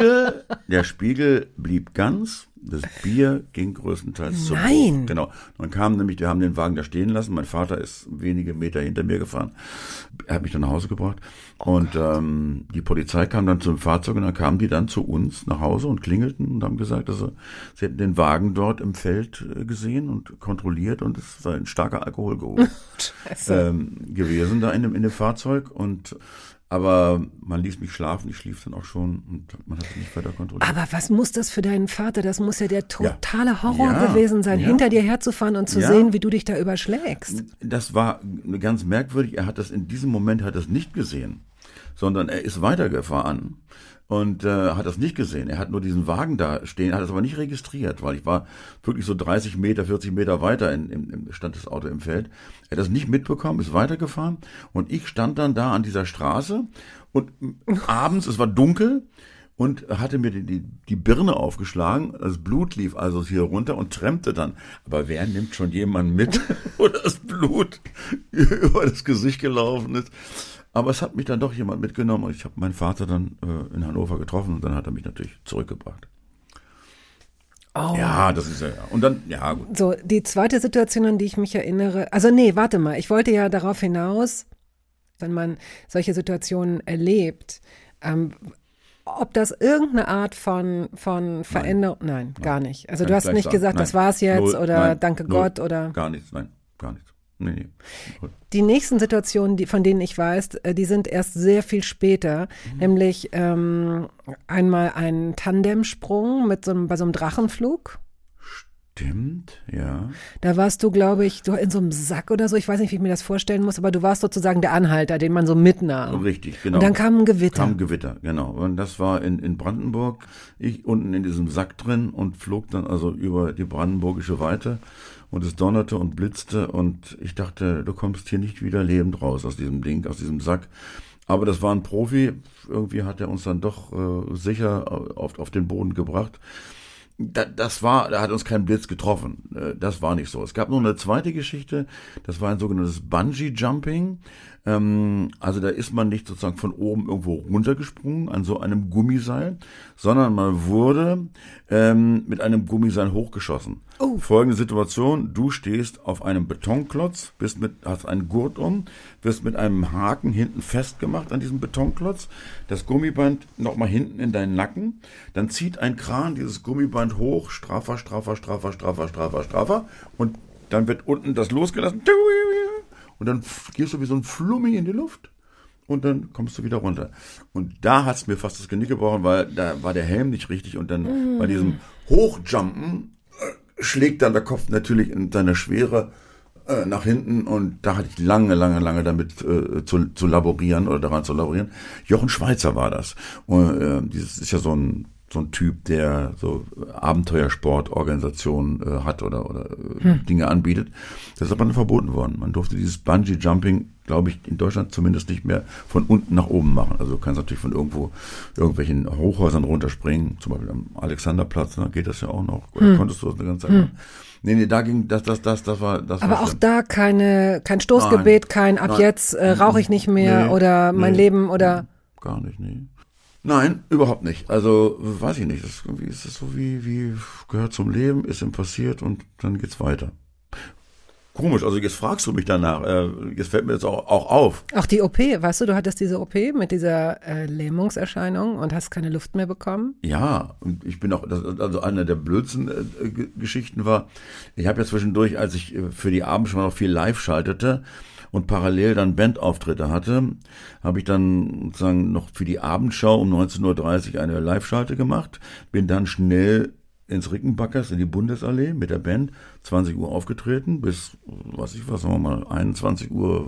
Spiegel blieb ganz, das Bier ging größtenteils zu Bruch. Genau. Dann kam nämlich, wir haben den Wagen da stehen lassen, mein Vater ist wenige Meter hinter mir gefahren, er hat mich dann nach Hause gebracht und die Polizei kam dann zum Fahrzeug und dann kamen die dann zu uns nach Hause und klingelten und haben gesagt, also sie hätten den Wagen dort im Feld gesehen und kontrolliert und es war ein starker Alkoholgeruch gewesen da in dem Fahrzeug aber man ließ mich schlafen, ich schlief dann auch schon und man hat es nicht weiter kontrolliert. Aber was muss das für deinen Vater? Das muss ja der totale Horror gewesen sein, hinter dir herzufahren und zu sehen, wie du dich da überschlägst. Das war ganz merkwürdig. In diesem Moment hat er es nicht gesehen, sondern er ist weitergefahren und hat das nicht gesehen. Er hat nur diesen Wagen da stehen, hat es aber nicht registriert, weil ich war wirklich so 30 Meter, 40 Meter weiter stand das Auto im Feld. Er hat das nicht mitbekommen, ist weitergefahren und ich stand dann da an dieser Straße und abends, es war dunkel und hatte mir die Birne aufgeschlagen, das Blut lief also hier runter und trennte dann. Aber wer nimmt schon jemanden mit, wo das Blut über das Gesicht gelaufen ist? Aber es hat mich dann doch jemand mitgenommen und ich habe meinen Vater dann in Hannover getroffen und dann hat er mich natürlich zurückgebracht. Oh. Ja, das ist ja. Und dann, ja, gut. So, die zweite Situation, an die ich mich erinnere, also nee, warte mal, ich wollte ja darauf hinaus, wenn man solche Situationen erlebt, ob das irgendeine Art von Veränderung, nein, gar nicht. Also du hast nicht gesagt, das war's jetzt oder danke Gott oder. Gar nichts, nein, gar nichts. Nee. Die nächsten Situationen, von denen ich weiß, die sind erst sehr viel später, nämlich einmal ein Tandemsprung bei so einem Drachenflug. Stimmt, ja. Da warst du, glaube ich, in so einem Sack oder so, ich weiß nicht, wie ich mir das vorstellen muss, aber du warst sozusagen der Anhalter, den man so mitnahm. Richtig, genau. Und dann kam ein Gewitter. Genau. Und das war in Brandenburg, ich unten in diesem Sack drin und flog dann also über die brandenburgische Weite. Und es donnerte und blitzte und ich dachte, du kommst hier nicht wieder lebend raus aus diesem Ding, aus diesem Sack. Aber das war ein Profi, irgendwie hat er uns dann doch sicher auf den Boden gebracht. da hat uns kein Blitz getroffen. Das war nicht so. Es gab noch eine zweite Geschichte, das war ein sogenanntes Bungee-Jumping. Also da ist man nicht sozusagen von oben irgendwo runtergesprungen an so einem Gummiseil, sondern man wurde mit einem Gummiseil hochgeschossen. Oh. Folgende Situation, du stehst auf einem Betonklotz, hast einen Gurt um, wirst mit einem Haken hinten festgemacht an diesem Betonklotz, das Gummiband nochmal hinten in deinen Nacken, dann zieht ein Kran dieses Gummiband hoch, straffer und dann wird unten das losgelassen. Und dann gehst du wie so ein Flummi in die Luft und dann kommst du wieder runter. Und da hat's mir fast das Genick gebrochen, weil da war der Helm nicht richtig und dann bei diesem Hochjumpen schlägt dann der Kopf natürlich in seiner Schwere nach hinten und da hatte ich lange damit zu laborieren oder daran zu laborieren. Jochen Schweizer war das. Und dieses ist ja so ein Typ, der so Abenteuersportorganisationen hat oder Dinge anbietet. Das ist aber dann verboten worden. Man durfte dieses Bungee-Jumping, glaube ich, in Deutschland zumindest nicht mehr von unten nach oben machen. Also du kannst natürlich von irgendwelchen Hochhäusern runterspringen, zum Beispiel am Alexanderplatz, da geht das ja auch noch. Oder konntest du das eine ganze Zeit machen? Nee, da ging das war. Aber auch da kein Stoßgebet, kein ab jetzt rauche ich nicht mehr oder mein Leben oder. Gar nicht, nee. Nein, überhaupt nicht. Also, weiß ich nicht. Irgendwie ist es so wie gehört zum Leben, ist ihm passiert und dann geht's weiter. Komisch, also jetzt fragst du mich danach. Jetzt fällt mir jetzt auch auf. Auch die OP, weißt du hattest diese OP mit dieser Lähmungserscheinung und hast keine Luft mehr bekommen? Ja, und ich bin auch, also eine der blödsten Geschichten war, ich habe ja zwischendurch, als ich für die Abendschau noch viel live schaltete, und parallel dann Bandauftritte hatte, habe ich dann sozusagen noch für die Abendschau um 19.30 Uhr eine Live-Schalte gemacht, bin dann schnell ins Rickenbackers in die Bundesallee mit der Band, 20 Uhr aufgetreten, bis, sagen wir mal, 21.15 Uhr.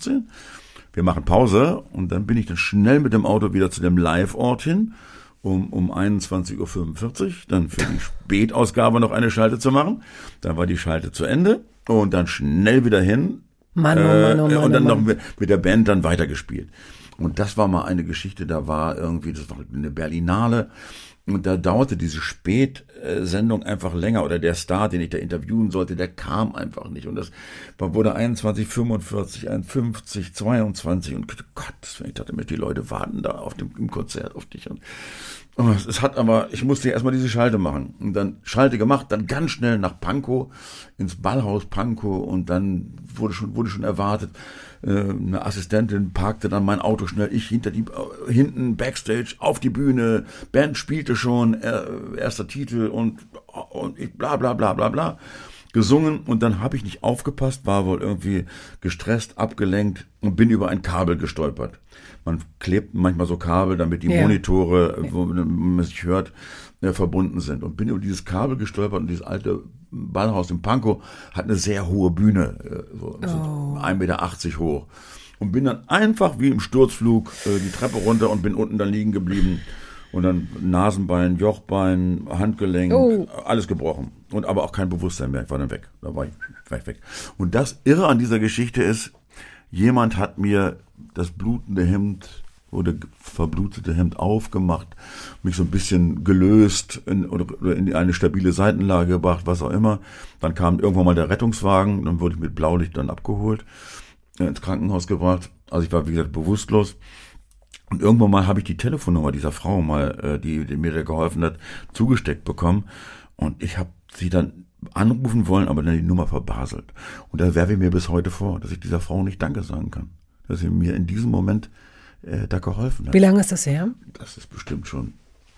Wir machen Pause und dann bin ich dann schnell mit dem Auto wieder zu dem Live-Ort hin, um 21.45 Uhr, dann für die Spätausgabe noch eine Schalte zu machen. Dann war die Schalte zu Ende und dann schnell wieder hin, Mann, und dann noch mit der Band dann weitergespielt. Und das war mal eine Geschichte, das war eine Berlinale und da dauerte diese Spätsendung einfach länger oder der Star, den ich da interviewen sollte, der kam einfach nicht und das wurde 21:45, 51, 22 und Gott, ich dachte mir, die Leute warten da im Konzert auf dich und ich musste ja erstmal diese Schalte machen und dann Schalte gemacht, dann ganz schnell nach Pankow, ins Ballhaus Pankow und dann wurde schon erwartet, eine Assistentin parkte dann mein Auto schnell, ich hinten Backstage auf die Bühne, Band spielte schon, erster Titel und ich bla bla bla bla bla gesungen und dann habe ich nicht aufgepasst, war wohl irgendwie gestresst, abgelenkt und bin über ein Kabel gestolpert. Man klebt manchmal so Kabel, damit die Monitore, wo man sich hört, verbunden sind. Und bin über dieses Kabel gestolpert und dieses alte Ballhaus in Pankow hat eine sehr hohe Bühne, so 1,80 Meter hoch. Und bin dann einfach wie im Sturzflug die Treppe runter und bin unten dann liegen geblieben. Und dann Nasenbein, Jochbein, Handgelenk, alles gebrochen. Und aber auch kein Bewusstsein mehr. Ich war dann weg. Da war ich weg. Und das Irre an dieser Geschichte ist, jemand hat mir das blutende Hemd oder verblutete Hemd aufgemacht, mich so ein bisschen gelöst oder in eine stabile Seitenlage gebracht, was auch immer. Dann kam irgendwann mal der Rettungswagen, dann wurde ich mit Blaulicht dann abgeholt, ins Krankenhaus gebracht. Also ich war, wie gesagt, bewusstlos. Und irgendwann mal habe ich die Telefonnummer dieser Frau mal, die mir da geholfen hat, zugesteckt bekommen. Und ich habe sie dann anrufen wollen, aber dann die Nummer verbaselt. Und da werfe ich mir bis heute vor, dass ich dieser Frau nicht Danke sagen kann. Dass sie mir in diesem Moment da geholfen hat. Wie lange ist das her? Das ist bestimmt schon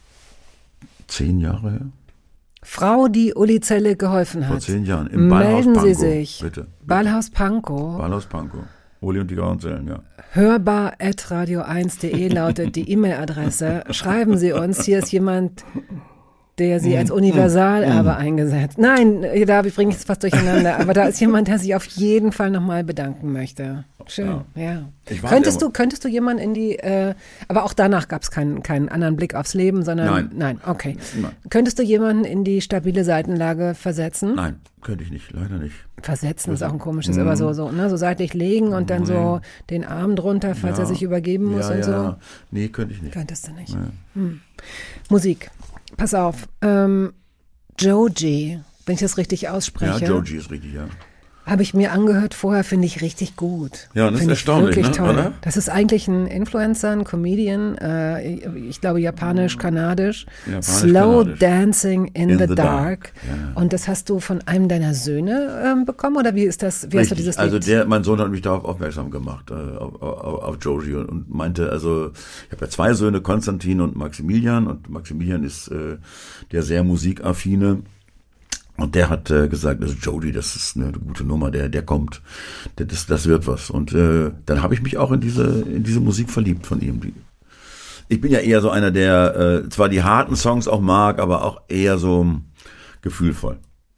10 Jahre her. Frau, die Uli Zelle geholfen hat. Vor 10 Jahren. Im Ballhaus Pankow. Melden Sie sich. Bitte. Ballhaus Pankow. Ballhaus Pankow. Uli und die grauen Zellen, ja. hörbar@radio1.de lautet die E-Mail-Adresse. Schreiben Sie uns, hier ist jemand, der Sie als Universalerbe eingesetzt. Nein, da bringe ich es fast durcheinander, aber da ist jemand, der sich auf jeden Fall nochmal bedanken möchte. Schön, ja. Könntest du jemanden in die, aber auch danach gab es keinen anderen Blick aufs Leben, sondern, nein, okay. Nein. Könntest du jemanden in die stabile Seitenlage versetzen? Nein, könnte ich nicht, leider nicht. Versetzen ist auch ein komisches, aber so seitlich legen und dann so den Arm drunter, falls er sich übergeben muss und so. Ja. Nee, könnte ich nicht. Könntest du nicht. Nee. Musik. Pass auf, Joji, wenn ich das richtig ausspreche. Ja, Joji ist richtig, ja. Habe ich mir angehört vorher, finde ich richtig gut. Ja, das ist erstaunlich, wirklich toll. Oder? Das ist eigentlich ein Influencer, ein Comedian, ich glaube japanisch-kanadisch. Slow Dancing in the Dark. Ja. Und das hast du von einem deiner Söhne bekommen, oder wie ist das? Wie hast du dieses Lied? Also mein Sohn hat mich darauf aufmerksam gemacht, auf Joji, und meinte, also ich habe ja 2 Söhne, Konstantin und Maximilian, und Maximilian ist der sehr musikaffine. Und der hat gesagt, also Joji, das ist eine gute Nummer, der kommt, das wird was. Und dann habe ich mich auch in diese Musik verliebt von ihm. Ich bin ja eher so einer, der zwar die harten Songs auch mag, aber auch eher so gefühlvoll.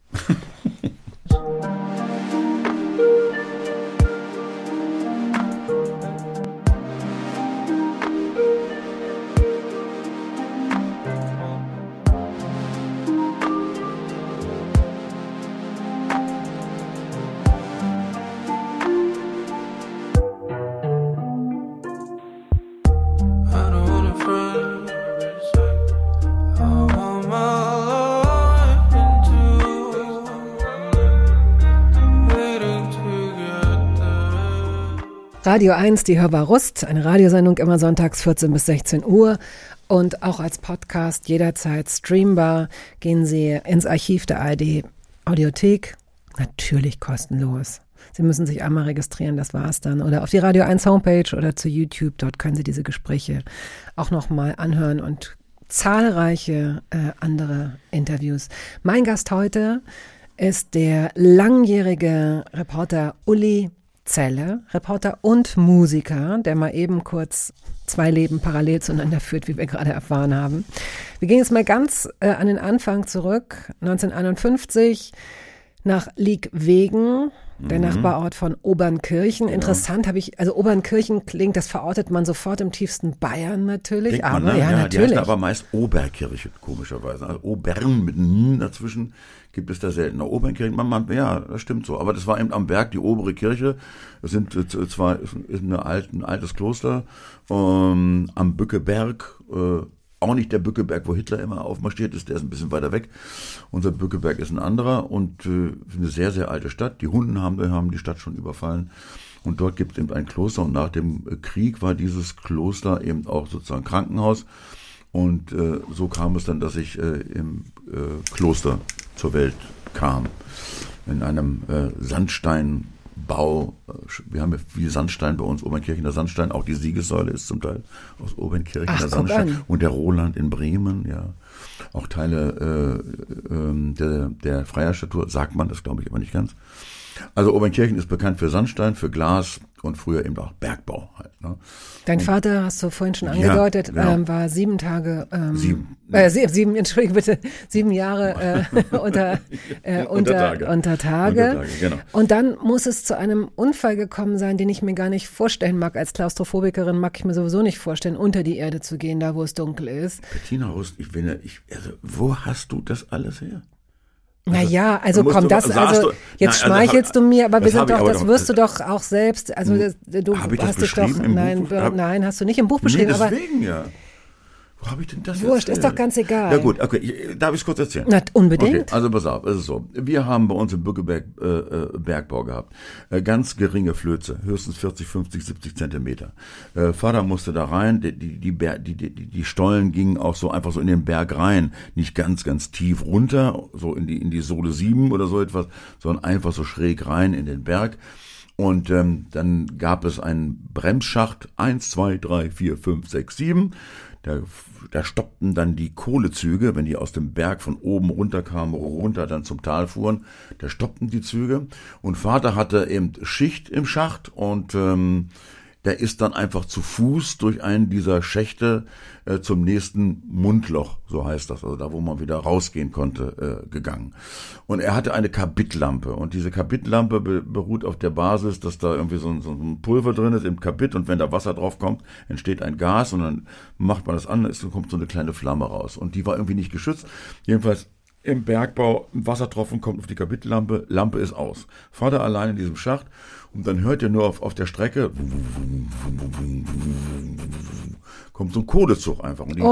Radio 1, die Hörbar Rust, eine Radiosendung immer sonntags 14 bis 16 Uhr und auch als Podcast jederzeit streambar. Gehen Sie ins Archiv der ARD Audiothek, natürlich kostenlos. Sie müssen sich einmal registrieren, das war's dann. Oder auf die Radio 1 Homepage oder zu YouTube, dort können Sie diese Gespräche auch nochmal anhören und zahlreiche andere Interviews. Mein Gast heute ist der langjährige Reporter Uli Zelle, Reporter und Musiker, der mal eben kurz 2 Leben parallel zueinander führt, wie wir gerade erfahren haben. Wir gehen jetzt mal ganz an den Anfang zurück, 1951 nach Liegwegen, der Nachbarort von Obernkirchen. Genau. Interessant also Obernkirchen klingt, das verortet man sofort im tiefsten Bayern natürlich. Denkt man, ne? Ja, natürlich. Die heißt aber meist Oberkirche, komischerweise. Also Obern mit N dazwischen gibt es da seltener. Obernkirchen, ja, das stimmt so. Aber das war eben am Berg, die obere Kirche. Das ist ein altes Kloster am Bückeberg, auch nicht der Bückeberg, wo Hitler immer aufmarschiert ist, der ist ein bisschen weiter weg. Unser Bückeberg ist ein anderer und eine sehr, sehr alte Stadt. Die Hunden haben die Stadt schon überfallen. Und dort gibt es eben ein Kloster, und nach dem Krieg war dieses Kloster eben auch sozusagen Krankenhaus. Und so kam es dann, dass ich im Kloster zur Welt kam. In einem Sandsteinbau. Wir haben ja viel Sandstein bei uns, Obernkirchener Sandstein. Auch die Siegessäule ist zum Teil aus Obernkirchener Sandstein. Und der Roland in Bremen, ja. Auch Teile der Freierstatue, sagt man das, glaube ich, aber nicht ganz. Also Obernkirchen ist bekannt für Sandstein, für Glas und früher eben auch Bergbau halt. Ne? Dein Vater, hast du vorhin schon angedeutet, ja, genau. War 7 Tage, 7 Jahre unter Tage. Genau. Und dann muss es zu einem Unfall gekommen sein, den ich mir gar nicht vorstellen mag. Als Klaustrophobikerin mag ich mir sowieso nicht vorstellen, unter die Erde zu gehen, da wo es dunkel ist. Bettina Rust, wo hast du das alles her? Naja, also komm, jetzt schmeichelst du mir, aber das wirst du doch auch selbst, also du hast dich doch, nein, hast du nicht im Buch beschrieben, aber deswegen ja. Wo habe ich denn das Wurscht, erzählt? Ist doch ganz egal. Ja gut, okay, darf ich es kurz erzählen? Na, unbedingt. Okay, also pass auf, es ist so. Wir haben bei uns im Bückeberg Bergbau gehabt. Ganz geringe Flöze, höchstens 40, 50, 70 Zentimeter. Vater musste da rein, die Stollen gingen auch so einfach so in den Berg rein, nicht ganz, ganz tief runter, so in die Sohle 7 oder so etwas, sondern einfach so schräg rein in den Berg. Und dann gab es einen Bremsschacht, 1, 2, 3, 4, 5, 6, 7. Da stoppten dann die Kohlezüge, wenn die aus dem Berg von oben runterkamen, runter dann zum Tal fuhren. Da stoppten die Züge. Und Vater hatte eben Schicht im Schacht und der ist dann einfach zu Fuß durch einen dieser Schächte zum nächsten Mundloch, so heißt das, also da, wo man wieder rausgehen konnte, gegangen. Und er hatte eine Kabitlampe und diese Kabitlampe beruht auf der Basis, dass da irgendwie so ein Pulver drin ist im Kabit und wenn da Wasser drauf kommt, entsteht ein Gas und dann macht man das an, dann kommt so eine kleine Flamme raus und die war irgendwie nicht geschützt. Jedenfalls im Bergbau, ein Wassertropfen kommt auf die Kapitellampe, Lampe ist aus. Vater allein in diesem Schacht und dann hört ihr nur auf der Strecke kommt so ein Kodezug einfach. Und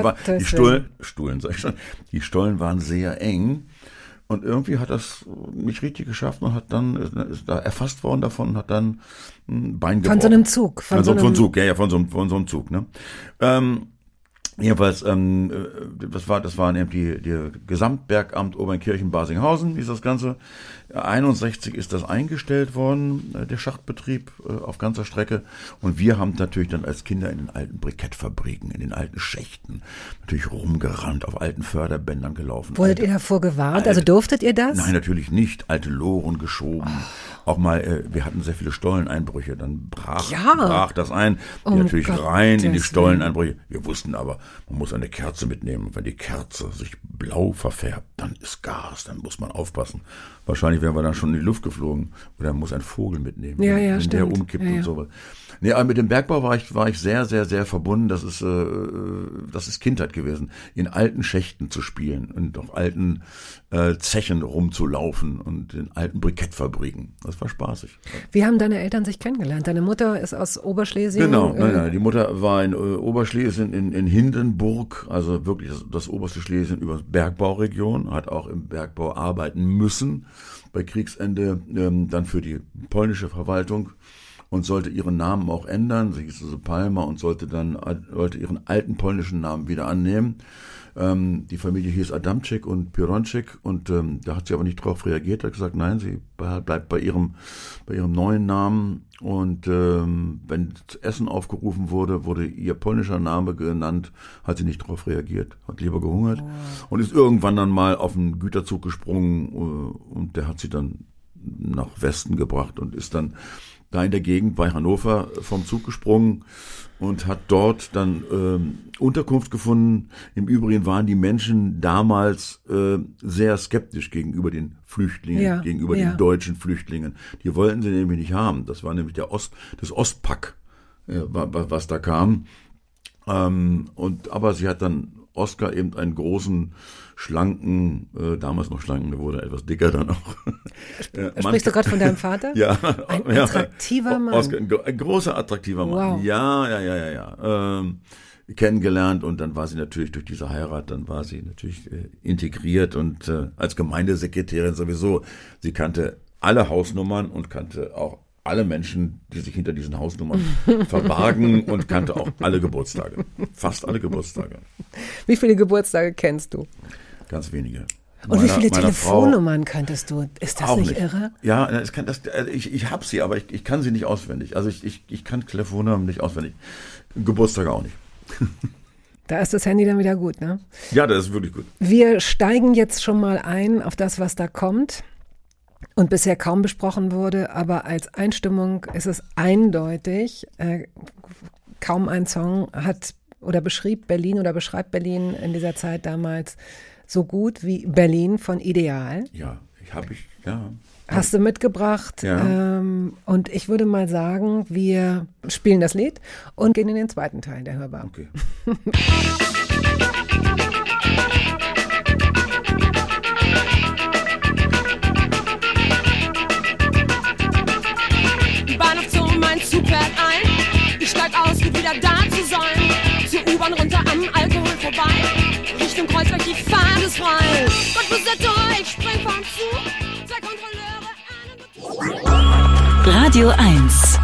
die Stollen waren sehr eng. Und irgendwie hat das nicht richtig geschafft und ist da erfasst worden davon und hat dann ein Bein gebrochen. Von so einem Zug. Von so einem Zug, ne? Jedenfalls, das war nämlich die Gesamtbergamt Obernkirchen-Basinghausen, hieß das Ganze. 61 ist das eingestellt worden, der Schachtbetrieb auf ganzer Strecke. Und wir haben natürlich dann als Kinder in den alten Brikettfabriken, in den alten Schächten natürlich rumgerannt, auf alten Förderbändern gelaufen. Wurdet ihr davor gewarnt? Also durftet ihr das? Nein, natürlich nicht. Alte Loren geschoben. Auch mal, wir hatten sehr viele Stolleneinbrüche, dann brach das ein. Natürlich rein in die Stolleneinbrüche. Wir wussten aber, man muss eine Kerze mitnehmen. Und wenn die Kerze sich blau verfärbt, dann ist Gas, dann muss man aufpassen. Wahrscheinlich wären wir dann schon in die Luft geflogen. Oder man muss einen Vogel mitnehmen, wenn der umkippt und sowas. Nee, aber mit dem Bergbau war ich sehr, sehr, sehr verbunden. Das ist Kindheit gewesen. In alten Schächten zu spielen und auf alten Zechen rumzulaufen und in alten Brikettfabriken. Das war spaßig. Wie haben deine Eltern sich kennengelernt? Deine Mutter ist aus Oberschlesien? Genau, nein, die Mutter war in Oberschlesien, in Hindenburg, also wirklich das oberste Schlesien über Bergbauregion, hat auch im Bergbau arbeiten müssen, bei Kriegsende dann für die polnische Verwaltung und sollte ihren Namen auch ändern. Sie hieß also Palmer und sollte ihren alten polnischen Namen wieder annehmen. Die Familie hieß Adamczyk und Pironczyk und da hat sie aber nicht drauf reagiert, hat gesagt, nein, sie bleibt bei ihrem neuen Namen und wenn Essen aufgerufen wurde ihr polnischer Name genannt, hat sie nicht drauf reagiert, hat lieber gehungert und ist irgendwann dann mal auf einen Güterzug gesprungen und der hat sie dann nach Westen gebracht und ist dann da in der Gegend bei Hannover vom Zug gesprungen und hat dort dann Unterkunft gefunden. Im Übrigen waren die Menschen damals sehr skeptisch gegenüber den Flüchtlingen, gegenüber den deutschen Flüchtlingen. Die wollten sie nämlich nicht haben. Das war nämlich das Ostpack, was da kam. Aber sie hat dann Oskar eben einen großen, schlanken, damals noch schlanken, der wurde etwas dicker dann auch. Sprichst du gerade von deinem Vater? Ja. Ein attraktiver Mann. Oskar, ein großer, attraktiver Mann. Wow. Ja. Kennengelernt und dann war sie natürlich durch diese Heirat, dann war sie natürlich integriert und als Gemeindesekretärin sowieso. Sie kannte alle Hausnummern und kannte auch alle Menschen, die sich hinter diesen Hausnummern verbargen und kannte auch alle Geburtstage. Fast alle Geburtstage. Wie viele Geburtstage kennst du? Ganz wenige. Und wie viele Telefonnummern kanntest du? Ist das nicht irre? Ja, ich habe sie, aber ich kann sie nicht auswendig. Also ich kann Telefonnummern nicht auswendig. Geburtstage auch nicht. Da ist das Handy dann wieder gut, ne? Ja, das ist wirklich gut. Wir steigen jetzt schon mal ein auf das, was da kommt. Und bisher kaum besprochen wurde, aber als Einstimmung ist es eindeutig, kaum ein Song beschreibt Berlin in dieser Zeit damals so gut wie Berlin von Ideal. Ja, Hast du mitgebracht. Ja. Und ich würde mal sagen, wir spielen das Lied und gehen in den zweiten Teil der Hörbar. Okay. Zug fährt ein, ich steig aus, wie wieder da zu sein. Zur U-Bahn runter, am Alkohol vorbei. Richtung Kreuzberg, die Fahrt ist frei. Gott besetze ich spring vom Zug. 2 Kontrolleure, Radio 1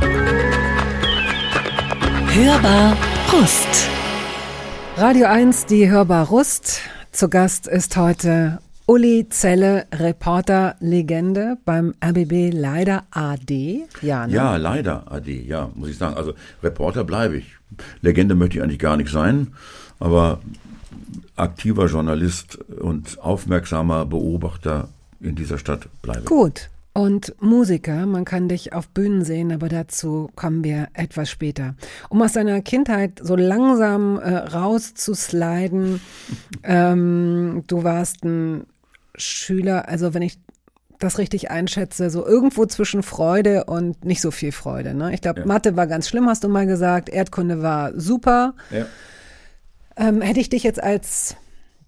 Hörbar Rust. Radio 1, die Hörbar Rust. Zu Gast ist heute Uli Zelle, Reporter, Legende beim RBB, leider AD. Ja, ne? Ja, leider AD, ja, muss ich sagen. Also Reporter bleibe ich. Legende möchte ich eigentlich gar nicht sein, aber aktiver Journalist und aufmerksamer Beobachter in dieser Stadt bleibe ich. Gut. Und Musiker, man kann dich auf Bühnen sehen, aber dazu kommen wir etwas später. Um aus deiner Kindheit so langsam rauszusliden, du warst ein Schüler, also wenn ich das richtig einschätze, so irgendwo zwischen Freude und nicht so viel Freude. Ne? Ich glaube, Mathe war ganz schlimm, hast du mal gesagt, Erdkunde war super. Ja. Hätte ich dich jetzt als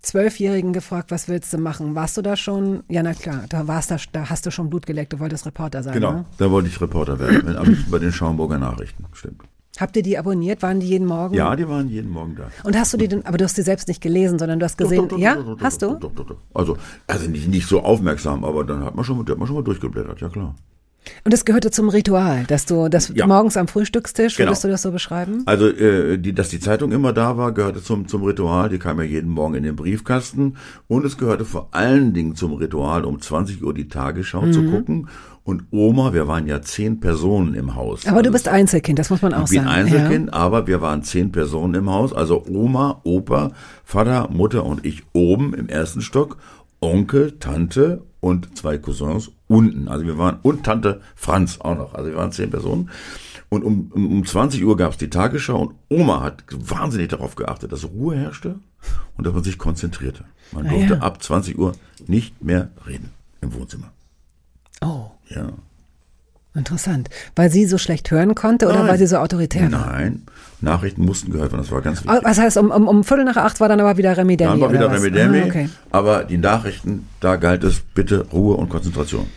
12-Jährigen gefragt, was willst du machen? Warst du da schon? Ja, na klar, da hast du schon Blut geleckt, du wolltest Reporter sein, Genau, ne? da wollte ich Reporter werden, bei den Schaumburger Nachrichten, stimmt. Habt ihr die abonniert? Waren die jeden Morgen? Ja, die waren jeden Morgen da. Und hast du die denn, aber du hast die selbst nicht gelesen, sondern du hast gesehen, hast du? Doch. Also nicht so aufmerksam, aber dann hat man schon mal durchgeblättert, ja klar. Und das gehörte zum Ritual, dass du morgens am Frühstückstisch, genau. Würdest du das so beschreiben? Also, dass die Zeitung immer da war, gehörte zum Ritual, die kam ja jeden Morgen in den Briefkasten und es gehörte vor allen Dingen zum Ritual, um 20 Uhr die Tagesschau zu gucken. Und Oma, wir waren ja 10 Personen im Haus. Aber du bist Einzelkind, das muss man auch sagen. Ich bin Einzelkind, aber wir waren 10 Personen im Haus. Also Oma, Opa, Vater, Mutter und ich oben im ersten Stock. Onkel, Tante und 2 Cousins unten. Also wir waren, und Tante Franz auch noch. Also wir waren 10 Personen. Und um 20 Uhr gab es die Tagesschau und Oma hat wahnsinnig darauf geachtet, dass Ruhe herrschte und dass man sich konzentrierte. Man durfte ab 20 Uhr nicht mehr reden im Wohnzimmer. Oh. Ja. Interessant. Weil sie so schlecht hören konnte oder weil sie so autoritär war? Nein, Nachrichten mussten gehört werden, das war ganz wichtig. Was heißt, um 7:45 war dann aber wieder Remi Demi? Dann war wieder Remi Demi, okay. Aber die Nachrichten, da galt es bitte Ruhe und Konzentration.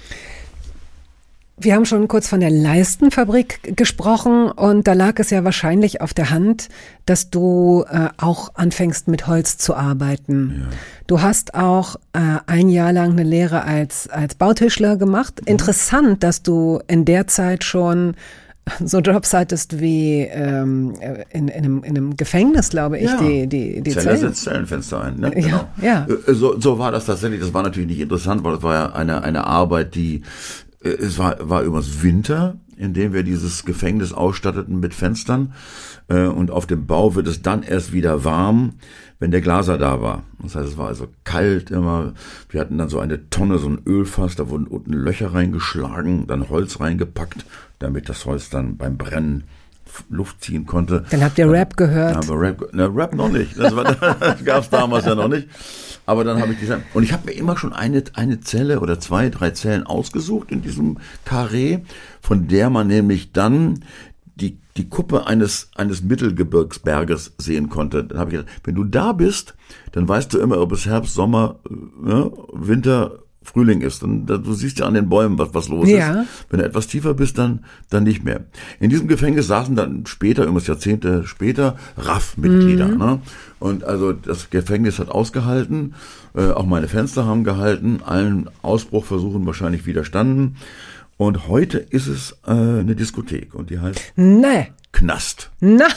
Wir haben schon kurz von der Leistenfabrik gesprochen und da lag es ja wahrscheinlich auf der Hand, dass du auch anfängst mit Holz zu arbeiten. Ja. Du hast auch ein Jahr lang eine Lehre als Bautischler gemacht. Interessant, dass du in der Zeit schon so Jobs hattest wie in einem Gefängnis, glaube ich, die Zelle setzt Zellenfenster ein. Ne? Genau. Ja. So war das tatsächlich. Das war natürlich nicht interessant, weil das war ja eine Arbeit, die es war übers Winter, in dem wir dieses Gefängnis ausstatteten mit Fenstern. Und auf dem Bau wird es dann erst wieder warm, wenn der Glaser da war. Das heißt, es war also kalt immer. Wir hatten dann so eine Tonne, so ein Ölfass, da wurden unten Löcher reingeschlagen, dann Holz reingepackt, damit das Holz dann beim Brennen Luft ziehen konnte. Dann habt ihr Rap gehört. Aber Rap noch nicht. Das gab es damals ja noch nicht. Aber dann habe ich und ich habe mir immer schon eine Zelle oder 2, 3 Zellen ausgesucht in diesem Karree, von der man nämlich dann die Kuppe eines Mittelgebirgsberges sehen konnte. Dann habe ich gedacht, wenn du da bist, dann weißt du immer, ob es Herbst, Sommer, Winter, Frühling ist. Und du siehst ja an den Bäumen, was los ist. Wenn du etwas tiefer bist, dann nicht mehr. In diesem Gefängnis saßen dann später, irgendwas Jahrzehnte später, RAF-Mitglieder. Ne? Und also das Gefängnis hat ausgehalten, auch meine Fenster haben gehalten, allen Ausbruchversuchen wahrscheinlich widerstanden. Und heute ist es eine Diskothek und die heißt Knast. Nein.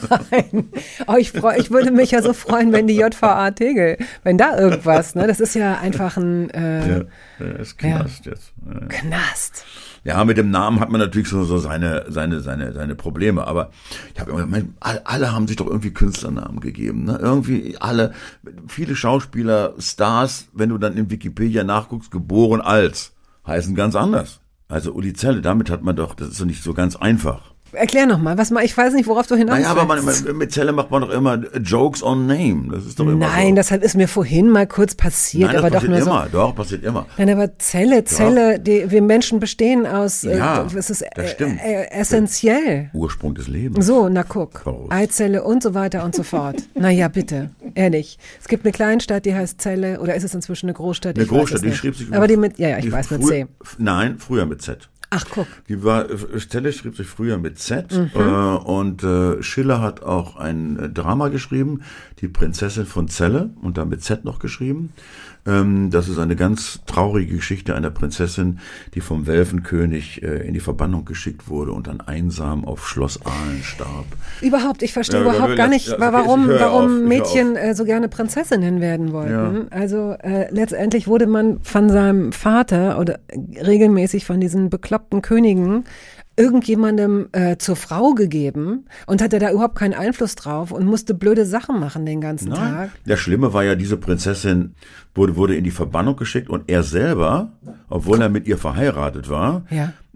Oh, ich würde mich ja so freuen, wenn die JVA Tegel, wenn da irgendwas, ne? Das ist ja einfach ein das ist Knast jetzt. Knast. Ja, mit dem Namen hat man natürlich so seine Probleme, aber ich habe immer gemeint, alle haben sich doch irgendwie Künstlernamen gegeben, ne? Irgendwie viele Schauspieler, Stars, wenn du dann in Wikipedia nachguckst, geboren als, heißen ganz anders. Also Uli Zelle, damit hat man doch, das ist doch nicht so ganz einfach. Erklär nochmal, ich weiß nicht, worauf du hinaus willst. Naja, aber mit Zelle macht man doch immer Jokes on Name. Das ist doch immer Nein, so. Das ist mir vorhin mal kurz passiert. Nein, das aber passiert doch nur immer. so. Doch, passiert immer. Nein, aber Zelle, wir Menschen bestehen aus, das ist stimmt. Essentiell. Der Ursprung des Lebens. So, na guck. Verrückt. Eizelle und so weiter und so fort. Naja, bitte, ehrlich. Es gibt eine Kleinstadt, die heißt Zelle, oder ist es inzwischen eine Großstadt? Eine Großstadt, die schrieb sich... Aber die mit, ich weiß, mit C. Nein, früher mit Z. Ach, guck. Zelle schrieb sich früher mit Z und Schiller hat auch ein Drama geschrieben, die Prinzessin von Celle und dann mit Z noch geschrieben. Das ist eine ganz traurige Geschichte einer Prinzessin, die vom Welfenkönig in die Verbannung geschickt wurde und dann einsam auf Schloss Aalen starb. Überhaupt, ich verstehe überhaupt gar nicht, warum Mädchen so gerne Prinzessinnen werden wollten. Ja. Also letztendlich wurde man von seinem Vater oder regelmäßig von diesen bekloppten Königen irgendjemandem zur Frau gegeben und hatte da überhaupt keinen Einfluss drauf und musste blöde Sachen machen den ganzen Tag. Das Schlimme war ja, diese Prinzessin wurde in die Verbannung geschickt und er selber, obwohl er mit ihr verheiratet war,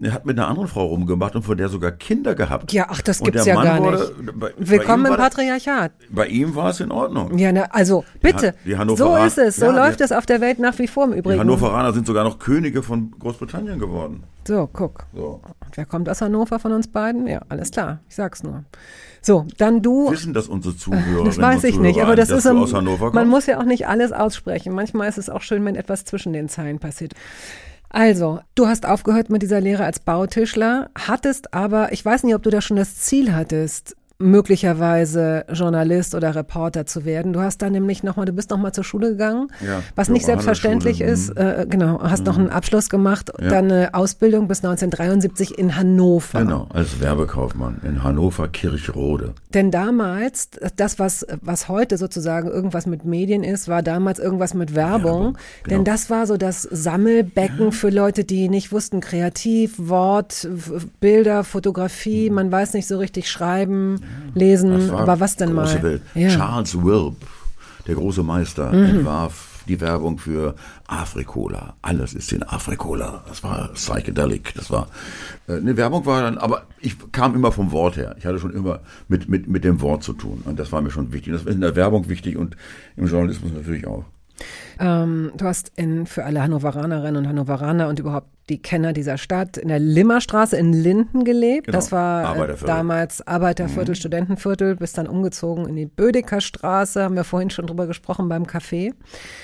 er hat mit einer anderen Frau rumgemacht und von der sogar Kinder gehabt. Ja, ach, das gibt's ja gar nicht. Willkommen im Patriarchat. Bei ihm war es in Ordnung. Ja, also bitte, so ist es, so läuft es auf der Welt nach wie vor im Übrigen. Die Hannoveraner sind sogar noch Könige von Großbritannien geworden. So, guck. So. Wer kommt aus Hannover von uns beiden? Ja, alles klar, ich sag's nur. So, dann du. Wissen das unsere Zuhörer? Das weiß ich nicht, aber das ist aus Hannover kommst? Man muss ja auch nicht alles aussprechen. Manchmal ist es auch schön, wenn etwas zwischen den Zeilen passiert. Also, du hast aufgehört mit dieser Lehre als Bautischler, hattest aber, ich weiß nicht, ob du da schon das Ziel hattest, möglicherweise Journalist oder Reporter zu werden. Du hast da nämlich du bist nochmal zur Schule gegangen, was nicht selbstverständlich ist. Hast noch einen Abschluss gemacht, dann eine Ausbildung bis 1973 in Hannover. Genau, als Werbekaufmann in Hannover Kirchrode. Denn damals, das was heute sozusagen irgendwas mit Medien ist, war damals irgendwas mit Werbung. Genau. Denn das war so das Sammelbecken für Leute, die nicht wussten, kreativ, Wort, Bilder, Fotografie, man weiß nicht so richtig schreiben, lesen, aber was denn mal? Welt. Ja. Charles Wilp, der große Meister, entwarf die Werbung für Afrikola. Alles ist in Afrikola. Das war psychedelic. Das war eine Werbung war dann, aber ich kam immer vom Wort her. Ich hatte schon immer mit dem Wort zu tun und das war mir schon wichtig. Das ist in der Werbung wichtig und im Journalismus natürlich auch. Du hast für alle Hannoveranerinnen und Hannoveraner und überhaupt die Kenner dieser Stadt in der Limmerstraße in Linden gelebt. Genau. Das war damals Arbeiterviertel, Studentenviertel, bist dann umgezogen in die Bödekerstraße, haben wir vorhin schon drüber gesprochen beim Café.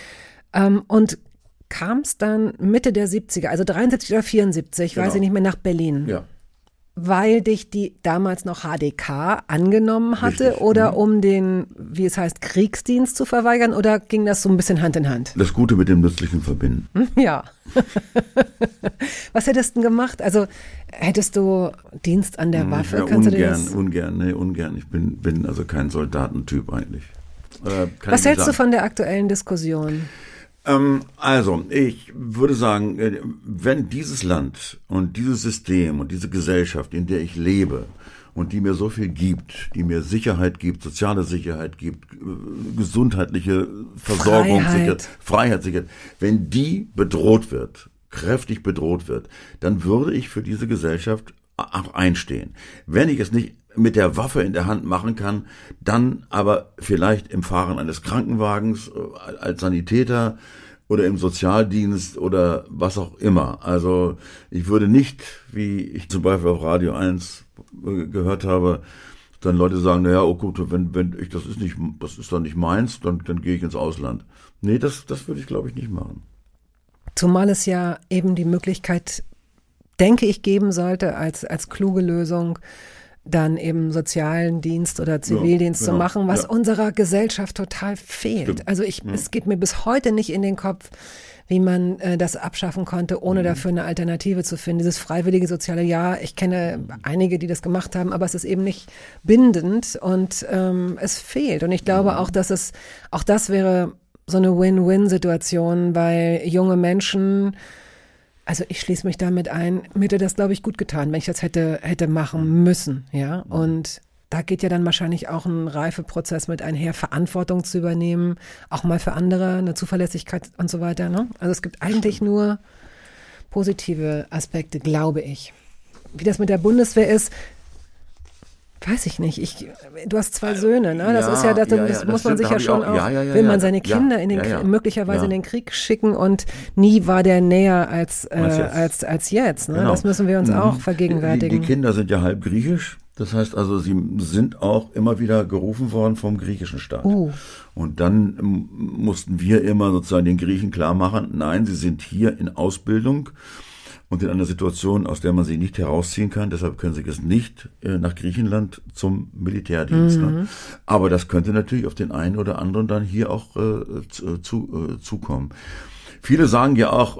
Und kamst dann Mitte der 70er, also 73 oder 74, weiß ich nicht mehr, nach Berlin. Ja. Weil dich die damals noch HDK angenommen hatte. Richtig. Oder um den, wie es heißt, Kriegsdienst zu verweigern, oder ging das so ein bisschen Hand in Hand? Das Gute mit dem Nützlichen verbinden. Ja. Was hättest du denn gemacht? Also hättest du Dienst an der Waffe? Kannst ungern. Ich bin also kein Soldatentyp eigentlich. Was hältst du von der aktuellen Diskussion? Also, ich würde sagen, wenn dieses Land und dieses System und diese Gesellschaft, in der ich lebe und die mir so viel gibt, die mir Sicherheit gibt, soziale Sicherheit gibt, gesundheitliche Versorgung sichert, Freiheit sichert, wenn die bedroht wird, kräftig bedroht wird, dann würde ich für diese Gesellschaft auch einstehen. Wenn ich es nicht mit der Waffe in der Hand machen kann, dann aber vielleicht im Fahren eines Krankenwagens, als Sanitäter oder im Sozialdienst oder was auch immer. Also ich würde nicht, wie ich zum Beispiel auf Radio 1 gehört habe, dann Leute sagen, naja, oh gut, wenn ich das ist dann nicht meins, dann gehe ich ins Ausland. Nee, das würde ich, glaube ich, nicht machen. Zumal es ja eben die Möglichkeit, denke ich, geben sollte, als kluge Lösung, dann eben sozialen Dienst oder Zivildienst zu machen, was unserer Gesellschaft total fehlt. Stimmt. Also es geht mir bis heute nicht in den Kopf, wie man das abschaffen konnte, ohne dafür eine Alternative zu finden. Dieses freiwillige soziale Jahr, ich kenne einige, die das gemacht haben, aber es ist eben nicht bindend und es fehlt. Und ich glaube auch, dass auch das wäre so eine Win-Win-Situation, weil junge Menschen, also ich schließe mich damit ein, mir hätte das, glaube ich, gut getan, wenn ich das hätte machen müssen, ja. Und da geht ja dann wahrscheinlich auch ein Reifeprozess mit einher, Verantwortung zu übernehmen, auch mal für andere, eine Zuverlässigkeit und so weiter, ne? Also es gibt eigentlich nur positive Aspekte, glaube ich. Wie das mit der Bundeswehr ist, weiß ich nicht. Du hast 2 Söhne, ne? Das ist ja, das muss man sich ja schon auch, will man seine Kinder möglicherweise in den Krieg schicken und nie war der näher als jetzt, ne? Genau. Das müssen wir uns auch vergegenwärtigen. Die Kinder sind ja halb griechisch. Das heißt also, sie sind auch immer wieder gerufen worden vom griechischen Staat. Und dann mussten wir immer sozusagen den Griechen klar machen, nein, sie sind hier in Ausbildung und in einer Situation, aus der man sie nicht herausziehen kann. Deshalb können sie jetzt nicht nach Griechenland zum Militärdienst. Ne? Aber das könnte natürlich auf den einen oder anderen dann hier auch zukommen. Viele sagen ja auch,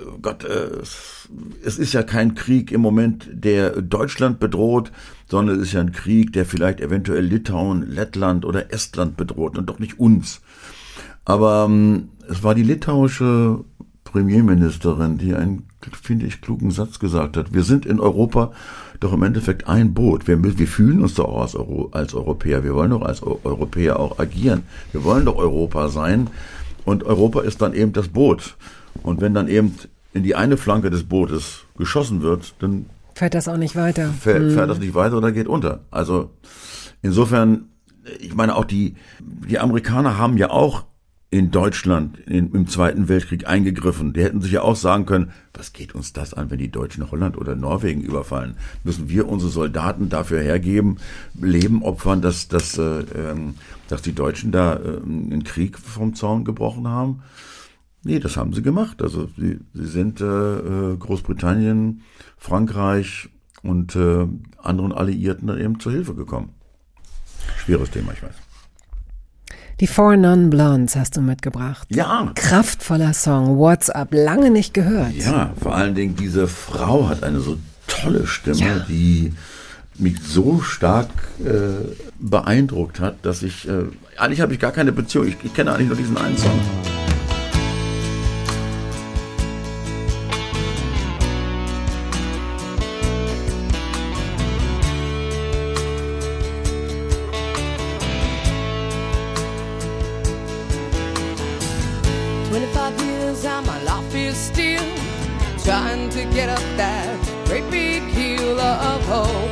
es ist ja kein Krieg im Moment, der Deutschland bedroht, sondern es ist ja ein Krieg, der vielleicht eventuell Litauen, Lettland oder Estland bedroht und doch nicht uns. Aber es war die litauische Premierministerin, die einen, finde ich, klugen Satz gesagt hat. Wir sind in Europa doch im Endeffekt ein Boot. Wir fühlen uns doch auch als Europäer. Wir wollen doch als Europäer auch agieren. Wir wollen doch Europa sein. Und Europa ist dann eben das Boot. Und wenn dann eben in die eine Flanke des Bootes geschossen wird, dann fährt das auch nicht weiter. Fährt das nicht weiter oder geht unter. Also insofern, ich meine auch die Amerikaner haben ja auch in Deutschland im Zweiten Weltkrieg eingegriffen. Die hätten sich ja auch sagen können, was geht uns das an, wenn die Deutschen Holland oder Norwegen überfallen? Müssen wir unsere Soldaten dafür hergeben, Leben opfern, dass die Deutschen da einen Krieg vom Zaun gebrochen haben? Nee, das haben sie gemacht. Also sie sind Großbritannien, Frankreich und anderen Alliierten dann eben zur Hilfe gekommen. Schweres Thema, ich weiß. Die Four Non-Blondes hast du mitgebracht. Ja. Kraftvoller Song, What's Up, lange nicht gehört. Ja, vor allen Dingen diese Frau hat eine so tolle Stimme, die mich so stark beeindruckt hat, dass ich, eigentlich habe ich gar keine Beziehung, ich kenne eigentlich nur diesen einen Song. Trying to get up that great big hill of hope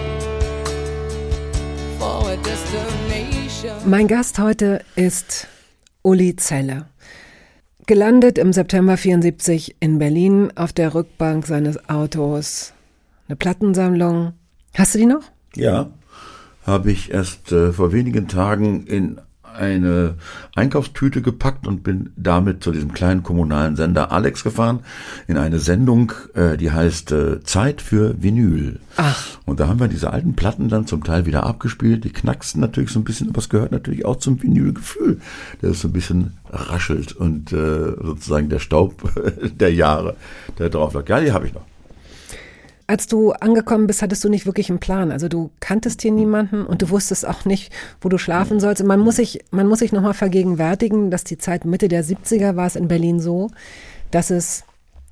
for a destination. Mein Gast heute ist Uli Zeller. Gelandet im September 74 in Berlin auf der Rückbank seines Autos. Eine Plattensammlung. Hast du die noch? Ja, habe ich erst vor wenigen Tagen in eine Einkaufstüte gepackt und bin damit zu diesem kleinen kommunalen Sender Alex gefahren, in eine Sendung, die heißt Zeit für Vinyl. Ach. Und da haben wir diese alten Platten dann zum Teil wieder abgespielt, die knacksten natürlich so ein bisschen, aber es gehört natürlich auch zum Vinylgefühl, der so ein bisschen raschelt und sozusagen der Staub der Jahre, der drauf lag. Ja, die habe ich noch. Als du angekommen bist, hattest du nicht wirklich einen Plan. Also du kanntest hier niemanden und du wusstest auch nicht, wo du schlafen sollst. Und man muss sich nochmal vergegenwärtigen, dass die Zeit Mitte der 70er war es in Berlin so, dass es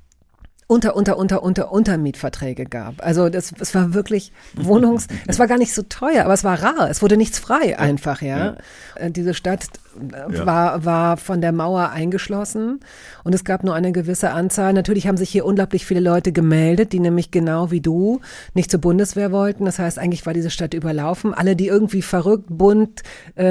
Untermietverträge gab. Also es war wirklich es war gar nicht so teuer, aber es war rar. Es wurde nichts frei einfach, ja. Diese Stadt war von der Mauer eingeschlossen und es gab nur eine gewisse Anzahl. Natürlich haben sich hier unglaublich viele Leute gemeldet, die nämlich genau wie du nicht zur Bundeswehr wollten. Das heißt, eigentlich war diese Stadt überlaufen. Alle, die irgendwie verrückt, bunt,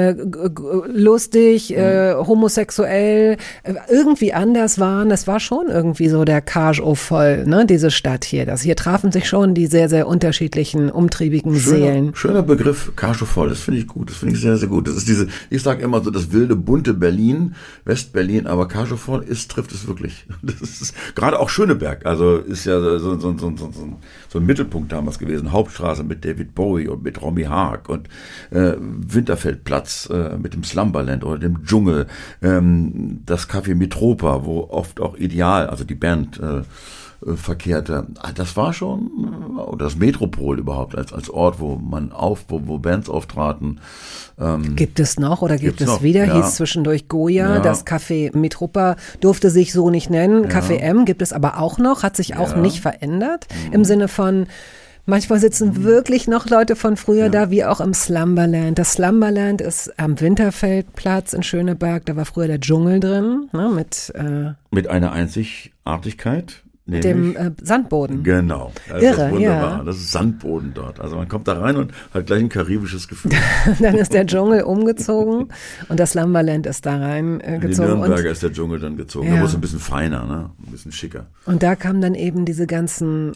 lustig, homosexuell, irgendwie anders waren, das war schon irgendwie so der Cage au voll, ne, diese Stadt hier. Hier trafen sich schon die sehr, sehr unterschiedlichen, umtriebigen Seelen. Schöner Begriff, Cage au voll, das finde ich gut, das finde ich sehr, sehr gut. Das ist ich sage immer so, das wilde, bunte Berlin, West-Berlin, aber Cage au voll trifft es wirklich. Das ist gerade auch Schöneberg, also ist ja so ein Mittelpunkt damals gewesen. Hauptstraße mit David Bowie und mit Romy Haag und Winterfeldplatz mit dem Slumberland oder dem Dschungel, das Café Mitropa, wo oft auch Ideal, also die Band verkehrte. Das war schon, oder das Metropol überhaupt als Ort, wo Bands auftraten. Gibt es noch oder gibt es noch, wieder? ja. Hieß zwischendurch Goya, Ja. das Café Mitropa durfte sich so nicht nennen. Café M gibt es aber auch noch, hat sich auch nicht verändert. Im Sinne von, manchmal sitzen wirklich noch Leute von früher da, wie auch im Slumberland. Das Slumberland ist am Winterfeldplatz in Schöneberg, da war früher der Dschungel drin, ne, Mit einer Einzigartigkeit. dem Sandboden. Genau. Das Irre, ist wunderbar. ja. Das ist Sandboden dort. Also man kommt da rein und hat gleich ein karibisches Gefühl. Dann ist der Dschungel umgezogen und das Slumberland ist da In die reingezogen. Nürnberger ist der Dschungel dann gezogen. Ja. Da wurde es ein bisschen feiner, ne? Ein bisschen schicker. Und da kamen dann eben diese ganzen,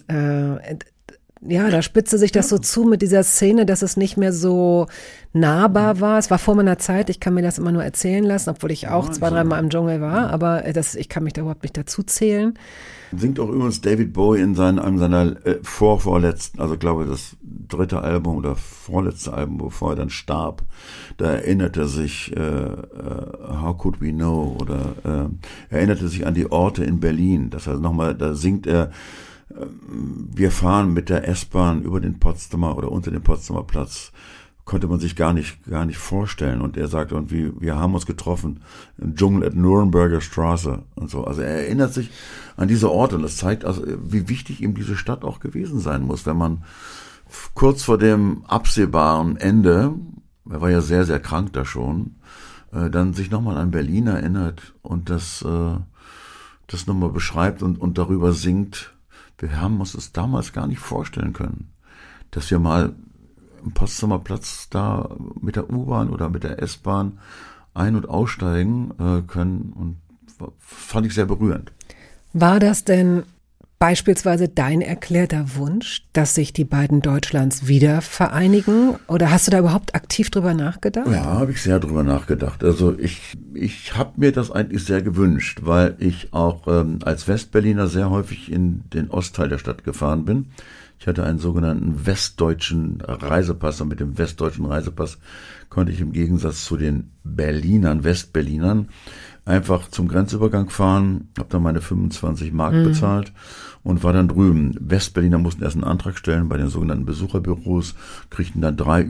da spitzte sich das so zu mit dieser Szene, dass es nicht mehr so nahbar war. Es war vor meiner Zeit, ich kann mir das immer nur erzählen lassen, obwohl ich auch 2-3 Mal im Dschungel war, aber ich kann mich da überhaupt nicht dazu zählen. Singt auch übrigens David Bowie in einem seiner vorletzten, also glaube das 3. Album oder vorletzte Album, bevor er dann starb, da erinnerte sich How Could We Know oder erinnerte sich an die Orte in Berlin. Das heißt nochmal, da singt er, wir fahren mit der S-Bahn über den Potsdamer oder unter dem Potsdamer Platz. Konnte man sich gar nicht vorstellen. Und er sagt irgendwie, wir haben uns getroffen im Dschungel at Nürnberger Straße und so. Also er erinnert sich an diese Orte und das zeigt also, wie wichtig ihm diese Stadt auch gewesen sein muss, wenn man kurz vor dem absehbaren Ende, er war ja sehr, sehr krank da schon, dann sich nochmal an Berlin erinnert und das das nochmal beschreibt und darüber singt. Wir haben uns das damals gar nicht vorstellen können, dass wir mal am Potsdamer Platz da mit der U-Bahn oder mit der S-Bahn ein- und aussteigen können, und fand ich sehr berührend. War das denn beispielsweise dein erklärter Wunsch, dass sich die beiden Deutschlands wieder vereinigen? Oder hast du da überhaupt aktiv drüber nachgedacht? Ja, habe ich sehr drüber nachgedacht. Also ich habe mir das eigentlich sehr gewünscht, weil ich auch als Westberliner sehr häufig in den Ostteil der Stadt gefahren bin. Ich hatte einen sogenannten westdeutschen Reisepass, und mit dem westdeutschen Reisepass konnte ich im Gegensatz zu den Berlinern, Westberlinern, einfach zum Grenzübergang fahren, habe dann meine 25 Mark bezahlt und war dann drüben. Westberliner mussten erst einen Antrag stellen bei den sogenannten Besucherbüros, kriegten dann 3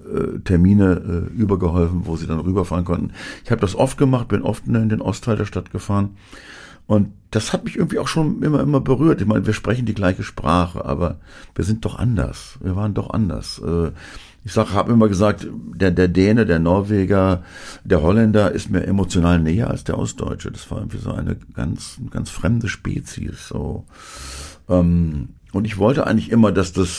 Termine übergeholfen, wo sie dann rüberfahren konnten. Ich habe das oft gemacht, bin oft in den Ostteil der Stadt gefahren, und das hat mich irgendwie auch schon immer berührt. Ich meine, wir sprechen die gleiche Sprache, aber wir sind doch anders. Wir waren doch anders. Ich habe immer gesagt, der Däne, der Norweger, der Holländer ist mir emotional näher als der Ostdeutsche. Das war irgendwie so eine ganz fremde Spezies. So. Und ich wollte eigentlich immer,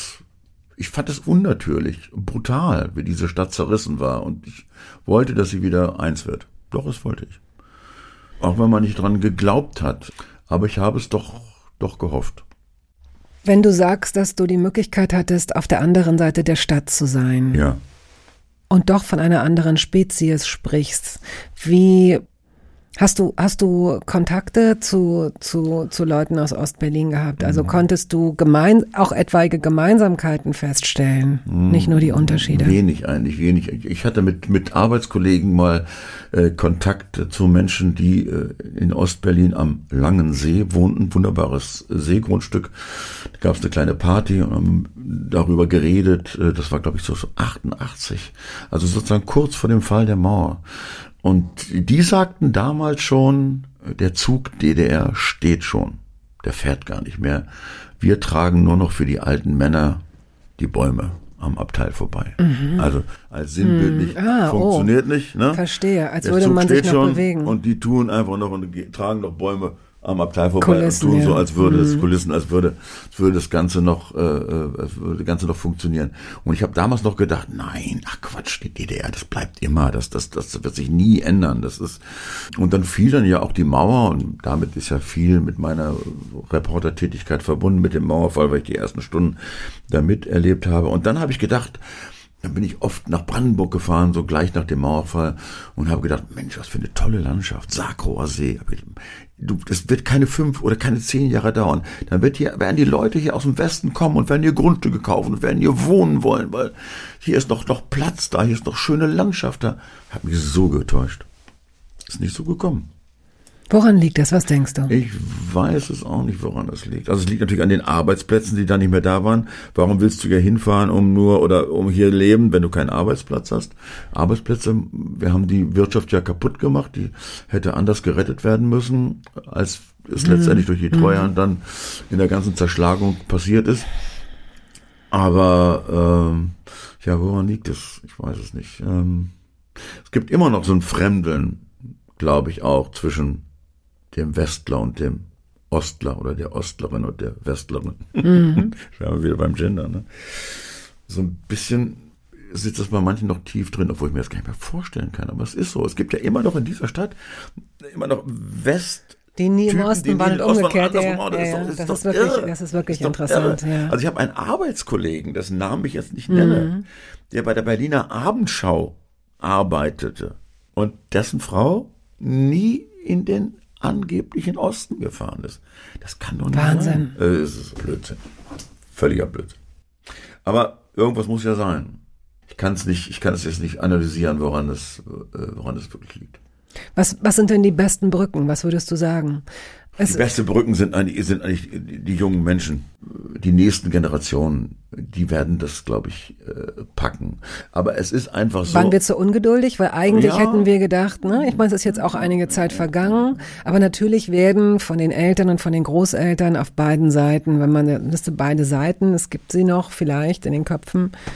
ich fand es unnatürlich, brutal, wie diese Stadt zerrissen war. Und ich wollte, dass sie wieder eins wird. Doch, das wollte ich. Auch wenn man nicht dran geglaubt hat. Aber ich habe es doch gehofft. Wenn du sagst, dass du die Möglichkeit hattest, auf der anderen Seite der Stadt zu sein, ja, und doch von einer anderen Spezies sprichst, wie hast du Kontakte zu Leuten aus Ostberlin gehabt? Also konntest du auch etwaige Gemeinsamkeiten feststellen, nicht nur die Unterschiede? Wenig. Ich hatte mit Arbeitskollegen mal Kontakt zu Menschen, die in Ostberlin am Langen See wohnten, wunderbares Seegrundstück. Da gab es eine kleine Party und haben darüber geredet. Das war, glaube ich, so 88, also sozusagen kurz vor dem Fall der Mauer. Und die sagten damals schon, der Zug DDR steht schon, der fährt gar nicht mehr. Wir tragen nur noch für die alten Männer die Bäume am Abteil vorbei. Also als sinnbildlich funktioniert nicht. Ne? Verstehe, als würde man sich noch bewegen. Und die tun einfach noch und tragen noch Bäume am Abteil vorbei, Kulissen, und tun so, als würde es Kulissen, als würde das Ganze noch funktionieren. Und ich habe damals noch gedacht, nein, ach Quatsch, die DDR, das bleibt immer, das wird sich nie ändern. Und dann fiel dann ja auch die Mauer, und damit ist ja viel mit meiner Reportertätigkeit verbunden, mit dem Mauerfall, weil ich die ersten Stunden da miterlebt habe. Und dann habe ich gedacht, dann bin ich oft nach Brandenburg gefahren, so gleich nach dem Mauerfall, und habe gedacht, Mensch, was für eine tolle Landschaft, Sarkrower See. Das wird keine 5 oder keine 10 Jahre dauern. Dann werden die Leute hier aus dem Westen kommen und werden hier Grundstücke kaufen und werden hier wohnen wollen, weil hier ist noch Platz da, hier ist noch schöne Landschaft da. Hat mich so getäuscht. Ist nicht so gekommen. Woran liegt das? Was denkst du? Ich weiß es auch nicht, woran das liegt. Also es liegt natürlich an den Arbeitsplätzen, die da nicht mehr da waren. Warum willst du ja hinfahren, um hier leben, wenn du keinen Arbeitsplatz hast? Arbeitsplätze, wir haben die Wirtschaft ja kaputt gemacht, die hätte anders gerettet werden müssen, als es letztendlich durch die Treuhand dann in der ganzen Zerschlagung passiert ist. Aber woran liegt es? Ich weiß es nicht. Es gibt immer noch so ein Fremdeln, glaube ich auch, zwischen dem Westler und dem Ostler oder der Ostlerin und der Westlerin. Schauen wir wieder beim Gender. Ne? So ein bisschen sitzt das bei manchen noch tief drin, obwohl ich mir das gar nicht mehr vorstellen kann. Aber es ist so. Es gibt ja immer noch in dieser Stadt immer noch die nie im Osten waren und umgekehrt. Das ist wirklich interessant. Ja. Also ich habe einen Arbeitskollegen, dessen Namen ich jetzt nicht nenne, der bei der Berliner Abendschau arbeitete und dessen Frau nie in den angeblichen Osten gefahren ist. Das kann doch nicht Wahnsinn sein. Es ist Blödsinn. Völliger Blödsinn. Aber irgendwas muss ja sein. Ich kann es jetzt nicht analysieren, woran es wirklich liegt. Was sind denn die besten Brücken? Was würdest du sagen? Die besten Brücken sind eigentlich die jungen Menschen, die nächsten Generationen, die werden das, glaube ich, packen. Aber es ist einfach so. Waren wir zu ungeduldig? Weil eigentlich hätten wir gedacht, ne? Ich meine, es ist jetzt auch einige Zeit vergangen, aber natürlich werden von den Eltern und von den Großeltern auf beiden Seiten, wenn man müsste beide Seiten, es gibt sie noch vielleicht in den Köpfen,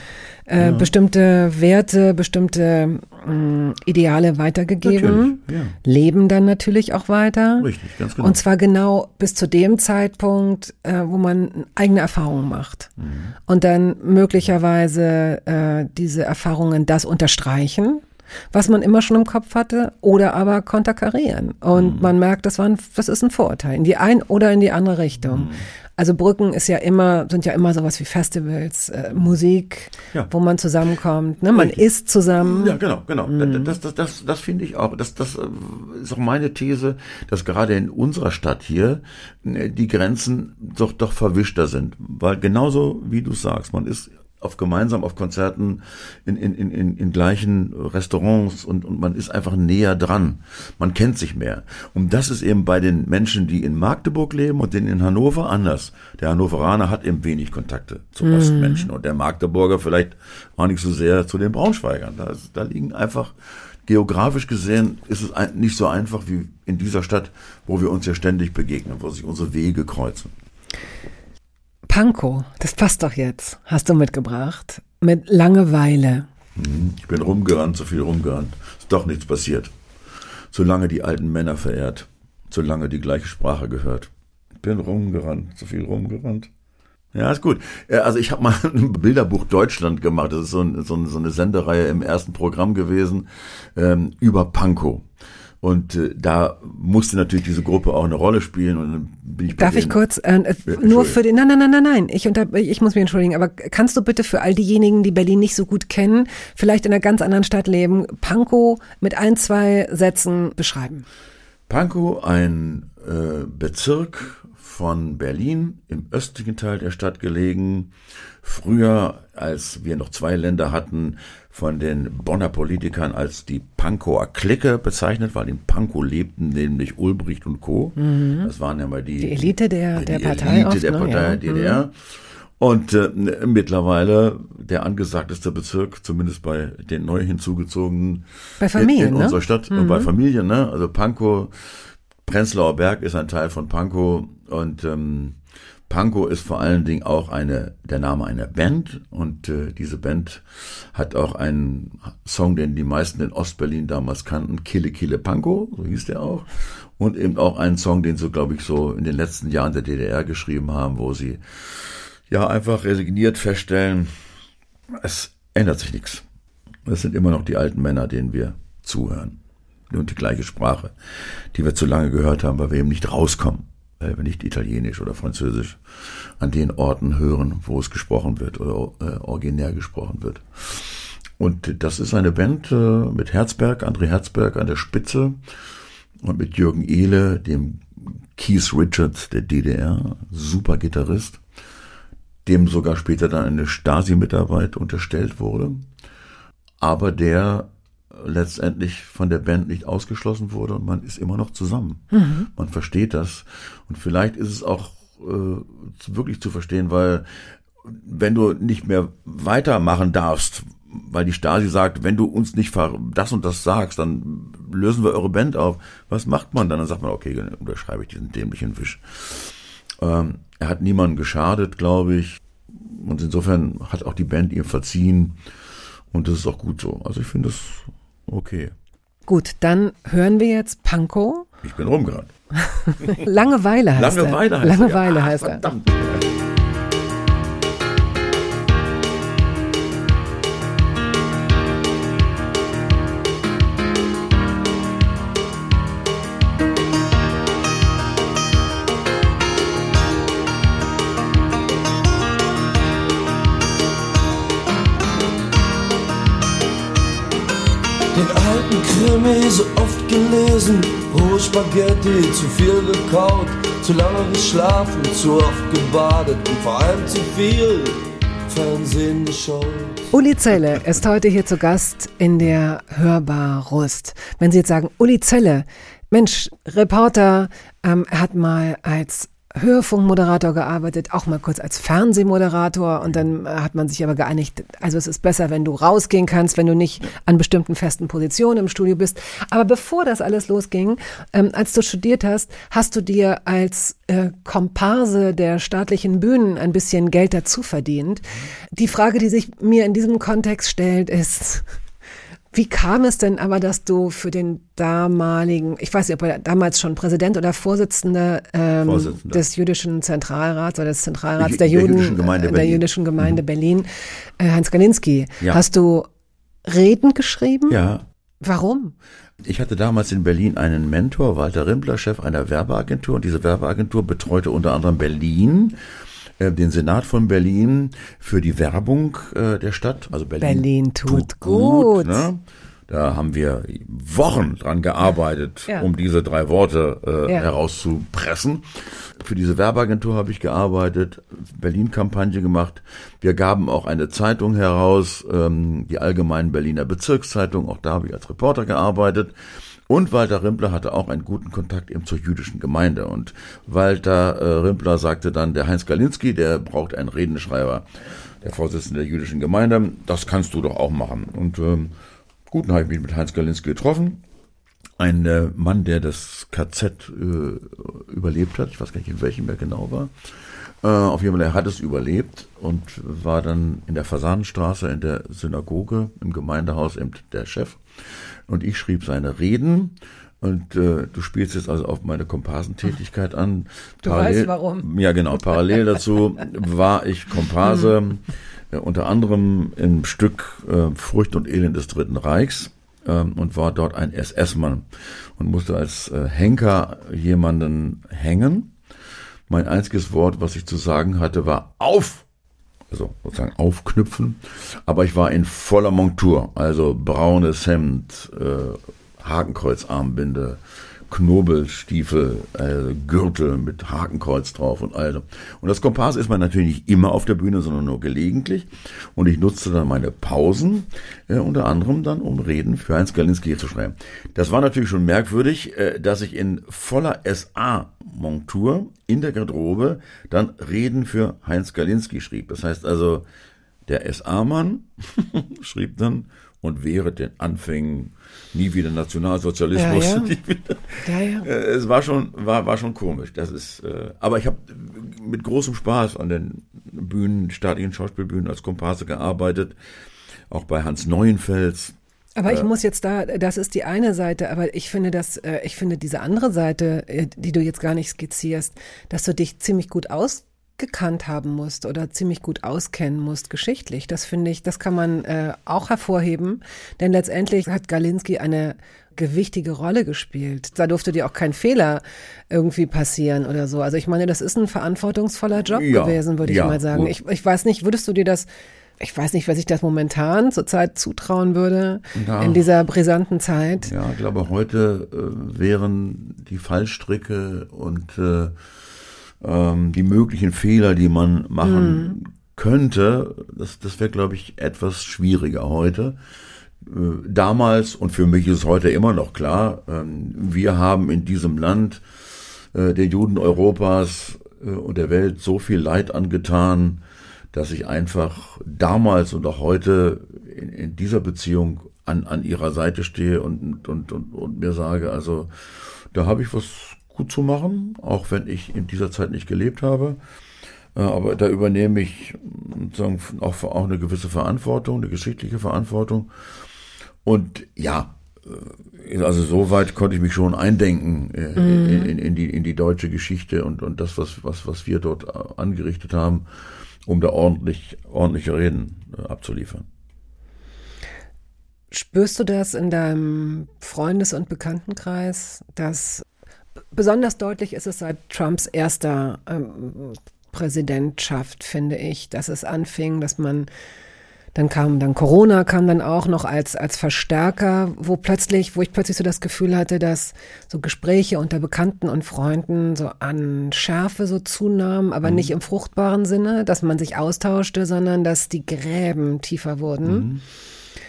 bestimmte Werte, bestimmte Ideale weitergegeben, leben dann natürlich auch weiter. Richtig, ganz genau. Und zwar genau bis zu dem Zeitpunkt, wo man eigene Erfahrungen macht. Und dann möglicherweise diese Erfahrungen das unterstreichen, was man immer schon im Kopf hatte, oder aber konterkarieren. Und man merkt, das ist ein Vorurteil, in die ein oder in die andere Richtung. Also Brücken sind ja immer sowas wie Festivals, Musik, wo man zusammenkommt, ne? Man isst zusammen. Ja, genau. Das finde ich auch. Das ist auch meine These, dass gerade in unserer Stadt hier die Grenzen doch verwischter sind. Weil genauso wie du sagst, man ist gemeinsam auf Konzerten in gleichen Restaurants und man ist einfach näher dran. Man kennt sich mehr. Und das ist eben bei den Menschen, die in Magdeburg leben und denen in Hannover anders. Der Hannoveraner hat eben wenig Kontakte zu Ostmenschen und der Magdeburger vielleicht auch nicht so sehr zu den Braunschweigern. Da liegen einfach, geografisch gesehen, ist es nicht so einfach wie in dieser Stadt, wo wir uns ja ständig begegnen, wo sich unsere Wege kreuzen. Pankow, das passt doch jetzt, hast du mitgebracht, mit Langeweile. Ich bin rumgerannt, so viel rumgerannt. Ist doch nichts passiert. Solange die alten Männer verehrt, solange die gleiche Sprache gehört. Ich bin rumgerannt, so viel rumgerannt. Ja, ist gut. Also ich habe mal ein Bilderbuch Deutschland gemacht. Das ist so eine Sendereihe im ersten Programm gewesen über Pankow. Und da musste natürlich diese Gruppe auch eine Rolle spielen. Und dann bin ich Darf ich kurz, nur für den, nein, ich muss mich entschuldigen, aber kannst du bitte für all diejenigen, die Berlin nicht so gut kennen, vielleicht in einer ganz anderen Stadt leben, Pankow mit 1-2 Sätzen beschreiben? Pankow, ein Bezirk von Berlin, im östlichen Teil der Stadt gelegen. Früher, als wir noch 2 Länder hatten, von den Bonner Politikern als die Pankower Clique bezeichnet, weil in Pankow lebten nämlich Ulbricht und Co. Das waren ja mal die Elite der Partei. Elite der Partei DDR. Und mittlerweile der angesagteste Bezirk, zumindest bei den neu hinzugezogenen bei Familien, in unserer Stadt, und bei Familien, ne? Also Pankow, Prenzlauer Berg ist ein Teil von Pankow und Pankow ist vor allen Dingen auch der Name einer Band und diese Band hat auch einen Song, den die meisten in Ostberlin damals kannten, Kille Kille Pankow, so hieß der auch, und eben auch einen Song, den sie, glaube ich, so in den letzten Jahren der DDR geschrieben haben, wo sie ja einfach resigniert feststellen, es ändert sich nichts. Es sind immer noch die alten Männer, denen wir zuhören. Und die gleiche Sprache, die wir zu lange gehört haben, weil wir eben nicht rauskommen, weil wir nicht Italienisch oder Französisch an den Orten hören, wo es gesprochen wird oder originär gesprochen wird. Und das ist eine Band mit André Herzberg an der Spitze und mit Jürgen Ehle, dem Keith Richards der DDR, super Gitarrist, dem sogar später dann eine Stasi-Mitarbeit unterstellt wurde, aber der letztendlich von der Band nicht ausgeschlossen wurde und man ist immer noch zusammen. Man versteht das und vielleicht ist es auch wirklich zu verstehen, weil wenn du nicht mehr weitermachen darfst, weil die Stasi sagt, wenn du uns nicht das und das sagst, dann lösen wir eure Band auf. Was macht man dann? Dann sagt man, okay, dann unterschreibe ich diesen dämlichen Wisch. Er hat niemandem geschadet, glaube ich. Und insofern hat auch die Band ihm verziehen. Und das ist auch gut so. Also ich finde das okay. Gut, dann hören wir jetzt Pankow. Ich bin rumgerannt. Langeweile heißt er. Langeweile heißt er. Verdammt. Den alten Krimi so oft gelesen, rohe Spaghetti, zu viel gekaut, zu lange geschlafen, zu oft gebadet und vor allem zu viel Fernsehen geschaut. Uli Zelle ist heute hier zu Gast in der Hörbar Rust. Wenn Sie jetzt sagen, Uli Zelle, Mensch, Reporter, er hat mal als Hörfunkmoderator gearbeitet, auch mal kurz als Fernsehmoderator und dann hat man sich aber geeinigt, also es ist besser, wenn du rausgehen kannst, wenn du nicht an bestimmten festen Positionen im Studio bist. Aber bevor das alles losging, als du studiert hast, hast du dir als Komparse der staatlichen Bühnen ein bisschen Geld dazu verdient. Die Frage, die sich mir in diesem Kontext stellt, ist: Wie kam es denn aber, dass du für den damaligen, ich weiß nicht, ob er damals schon Präsident oder Vorsitzender des Jüdischen Zentralrats oder des Zentralrats der Jüdischen Gemeinde Berlin, Heinz Galinski, hast du Reden geschrieben? Ja. Warum? Ich hatte damals in Berlin einen Mentor, Walter Rimpler, Chef einer Werbeagentur, und diese Werbeagentur betreute unter anderem Berlin, den Senat von Berlin für die Werbung der Stadt. Also Berlin tut gut. Ne? Da haben wir Wochen dran gearbeitet, um diese 3 Worte herauszupressen. Für diese Werbeagentur habe ich gearbeitet, Berlin-Kampagne gemacht. Wir gaben auch eine Zeitung heraus, die Allgemeinen Berliner Bezirkszeitung. Auch da habe ich als Reporter gearbeitet. Und Walter Rimpler hatte auch einen guten Kontakt eben zur jüdischen Gemeinde. Und Walter Rimpler sagte dann, der Heinz Galinski, der braucht einen Redenschreiber, der Vorsitzende der jüdischen Gemeinde. Das kannst du doch auch machen. Und gut, dann habe ich mich mit Heinz Galinski getroffen. Ein Mann, der das KZ überlebt hat. Ich weiß gar nicht, in welchem er genau war. Auf jeden Fall, er hat es überlebt und war dann in der Fasanenstraße in der Synagoge, im Gemeindehaus eben der Chef. Und ich schrieb seine Reden. Und du spielst jetzt also auf meine Komparsentätigkeit an. Du weißt warum. Ja, genau. Parallel dazu war ich Komparse, unter anderem im Stück Furcht und Elend des Dritten Reichs, und war dort ein SS-Mann und musste als Henker jemanden hängen. Mein einziges Wort, was ich zu sagen hatte, war auf, also sozusagen aufknüpfen, aber ich war in voller Montur, also braunes Hemd, Hakenkreuzarmbinde, Knobelstiefel, Gürtel mit Hakenkreuz drauf und all das. Und das Komparse ist man natürlich nicht immer auf der Bühne, sondern nur gelegentlich. Und ich nutzte dann meine Pausen, unter anderem dann, um Reden für Heinz Galinski zu schreiben. Das war natürlich schon merkwürdig, dass ich in voller SA-Montur in der Garderobe dann Reden für Heinz Galinski schrieb. Das heißt also, der SA-Mann schrieb dann: Und wäre den Anfängen nie wieder Nationalsozialismus. Es war schon komisch. Das ist, aber ich habe mit großem Spaß an den Bühnen, staatlichen Schauspielbühnen als Komparse gearbeitet, auch bei Hans Neuenfels. Aber ich muss jetzt das ist die eine Seite, aber ich finde diese andere Seite, die du jetzt gar nicht skizzierst, dass du dich ziemlich gut ausgekannt haben musst oder ziemlich gut auskennen musst geschichtlich. Das finde ich, das kann man auch hervorheben, denn letztendlich hat Galinski eine gewichtige Rolle gespielt. Da durfte dir auch kein Fehler irgendwie passieren oder so. Also ich meine, das ist ein verantwortungsvoller Job gewesen, würde ich mal sagen. Ich weiß nicht, würdest du dir das, ich weiß nicht, wer sich das momentan zurzeit zutrauen würde, in dieser brisanten Zeit. Ja, ich glaube, heute wären die Fallstricke und die möglichen Fehler, die man machen könnte, das wäre, glaube ich, etwas schwieriger heute. Damals, und für mich ist es heute immer noch klar, wir haben in diesem Land der Juden Europas und der Welt so viel Leid angetan, dass ich einfach damals und auch heute in dieser Beziehung an ihrer Seite stehe und mir sage, also da habe ich was gut zu machen, auch wenn ich in dieser Zeit nicht gelebt habe. Aber da übernehme ich sozusagen auch eine gewisse Verantwortung, eine geschichtliche Verantwortung. Und ja, also soweit konnte ich mich schon eindenken in die deutsche Geschichte und das, was wir dort angerichtet haben, um da ordentliche Reden abzuliefern. Spürst du das in deinem Freundes- und Bekanntenkreis, dass besonders deutlich ist es seit Trumps erster Präsidentschaft, finde ich, dass es anfing, dass man dann Corona kam dann auch noch als Verstärker, wo ich plötzlich so das Gefühl hatte, dass so Gespräche unter Bekannten und Freunden so an Schärfe so zunahmen, aber nicht im fruchtbaren Sinne, dass man sich austauschte, sondern dass die Gräben tiefer wurden.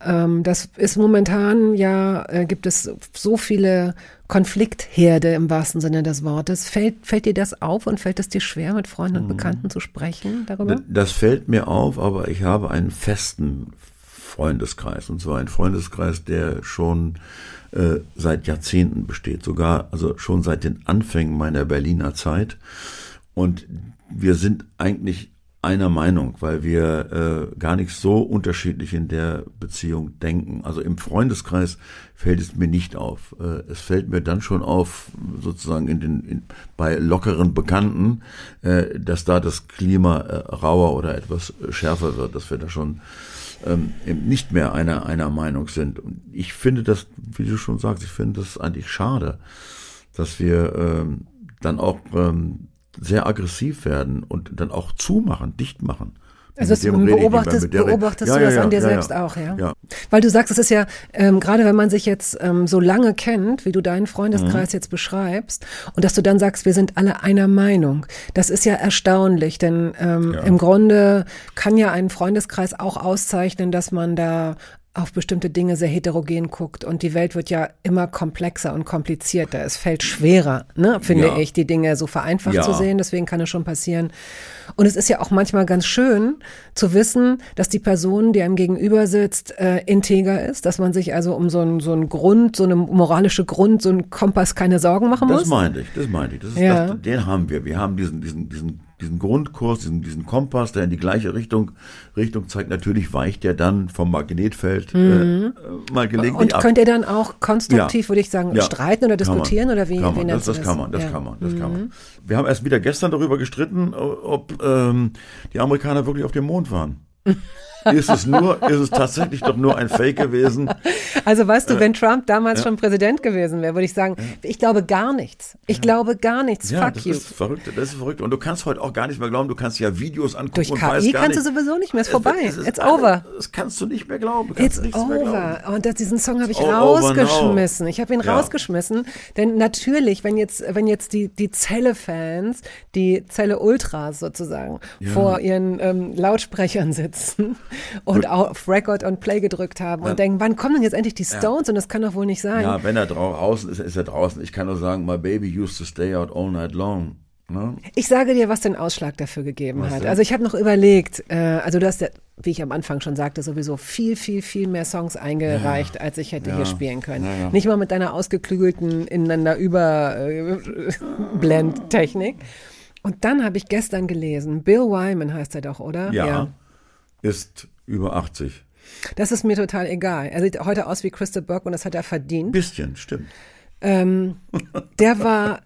Das ist momentan gibt es so viele Konfliktherde im wahrsten Sinne des Wortes. Fällt dir das auf und fällt es dir schwer, mit Freunden und Bekannten zu sprechen darüber? Das fällt mir auf, aber ich habe einen festen Freundeskreis, und zwar ein Freundeskreis, der schon seit Jahrzehnten besteht, sogar also schon seit den Anfängen meiner Berliner Zeit. Und wir sind eigentlich einer Meinung, weil wir gar nicht so unterschiedlich in der Beziehung denken. Also im Freundeskreis fällt es mir nicht auf. Es fällt mir dann schon auf, sozusagen bei lockeren Bekannten, dass da das Klima rauer oder etwas schärfer wird, dass wir da schon eben nicht mehr einer Meinung sind. Und ich finde das, wie du schon sagst, ich finde das eigentlich schade, dass wir dann auch sehr aggressiv werden und dann auch dicht machen. Also beobachtest du das an dir selbst auch, ja? Ja. Weil du sagst, es ist ja, gerade wenn man sich jetzt so lange kennt, wie du deinen Freundeskreis jetzt beschreibst, und dass du dann sagst, wir sind alle einer Meinung. Das ist ja erstaunlich, denn im Grunde kann ja ein Freundeskreis auch auszeichnen, dass man da auf bestimmte Dinge sehr heterogen guckt und die Welt wird ja immer komplexer und komplizierter. Es fällt schwerer, finde ich, die Dinge so vereinfacht zu sehen. Deswegen kann es schon passieren. Und es ist ja auch manchmal ganz schön zu wissen, dass die Person, die einem gegenüber sitzt, integer ist, dass man sich also um so einen Grund, so eine moralische Grund, so einen Kompass keine Sorgen machen muss. Das meinte ich. Den haben wir. Wir haben diesen Grundkurs, diesen Kompass, der in die gleiche Richtung zeigt. Natürlich weicht der dann vom Magnetfeld mal gelegentlich ab. Und könnt ihr dann auch konstruktiv, würde ich sagen, streiten oder diskutieren? Oder wie nennst du das? Das kann man. Wir haben erst wieder gestern darüber gestritten, ob die Amerikaner wirklich auf dem Mond waren. Ist es tatsächlich doch nur ein Fake gewesen? Also weißt du, wenn Trump damals schon Präsident gewesen wäre, würde ich sagen, ich glaube gar nichts. Ich glaube gar nichts. Ja, Fuck you. Das ist verrückt. Und du kannst heute auch gar nicht mehr glauben, du kannst ja Videos angucken durch und KI weißt gar kannst nicht. du sowieso nicht mehr, ist vorbei. It's over. Das kannst du nicht mehr glauben. It's over. Und diesen Song habe ich rausgeschmissen. Ich habe ihn rausgeschmissen, denn natürlich, wenn jetzt die Zelle-Fans, die Zelle-Ultras sozusagen, vor ihren Lautsprechern sitzen und auf Record und Play gedrückt haben und denken, wann kommen denn jetzt endlich die Stones? Und das kann doch wohl nicht sein. Ja, wenn er draußen ist, ist er draußen. Ich kann nur sagen, my baby used to stay out all night long. Ne? Ich sage dir, was den Ausschlag dafür gegeben hat. Also ich habe noch überlegt, also du hast ja, wie ich am Anfang schon sagte, sowieso viel, viel, viel mehr Songs eingereicht, als ich hätte hier spielen können. Ja. Nicht mal mit deiner ausgeklügelten ineinander Überblendtechnik. Und dann habe ich gestern gelesen, Bill Wyman heißt er doch, oder? Ja. Ist über 80. Das ist mir total egal. Er sieht heute aus wie Christa Burke und das hat er verdient. Bisschen, stimmt. Der war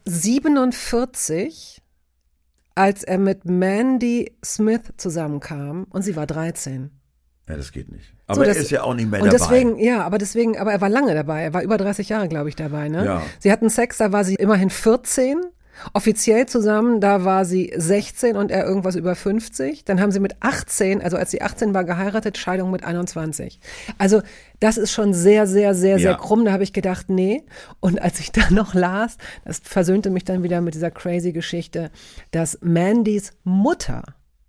47, als er mit Mandy Smith zusammenkam und sie war 13. Ja, das geht nicht. Aber er ist ja auch nicht mehr dabei. Aber er war lange dabei. Er war über 30 Jahre, glaube ich, dabei. Ne? Ja. Sie hatten Sex, da war sie immerhin 14. Offiziell zusammen, da war sie 16 und er irgendwas über 50. Dann haben sie mit 18, also als sie 18 war, geheiratet, Scheidung mit 21. Also das ist schon sehr, sehr, sehr, sehr krumm. Da habe ich gedacht, nee. Und als ich dann noch las, das versöhnte mich dann wieder mit dieser crazy Geschichte, dass Mandys Mutter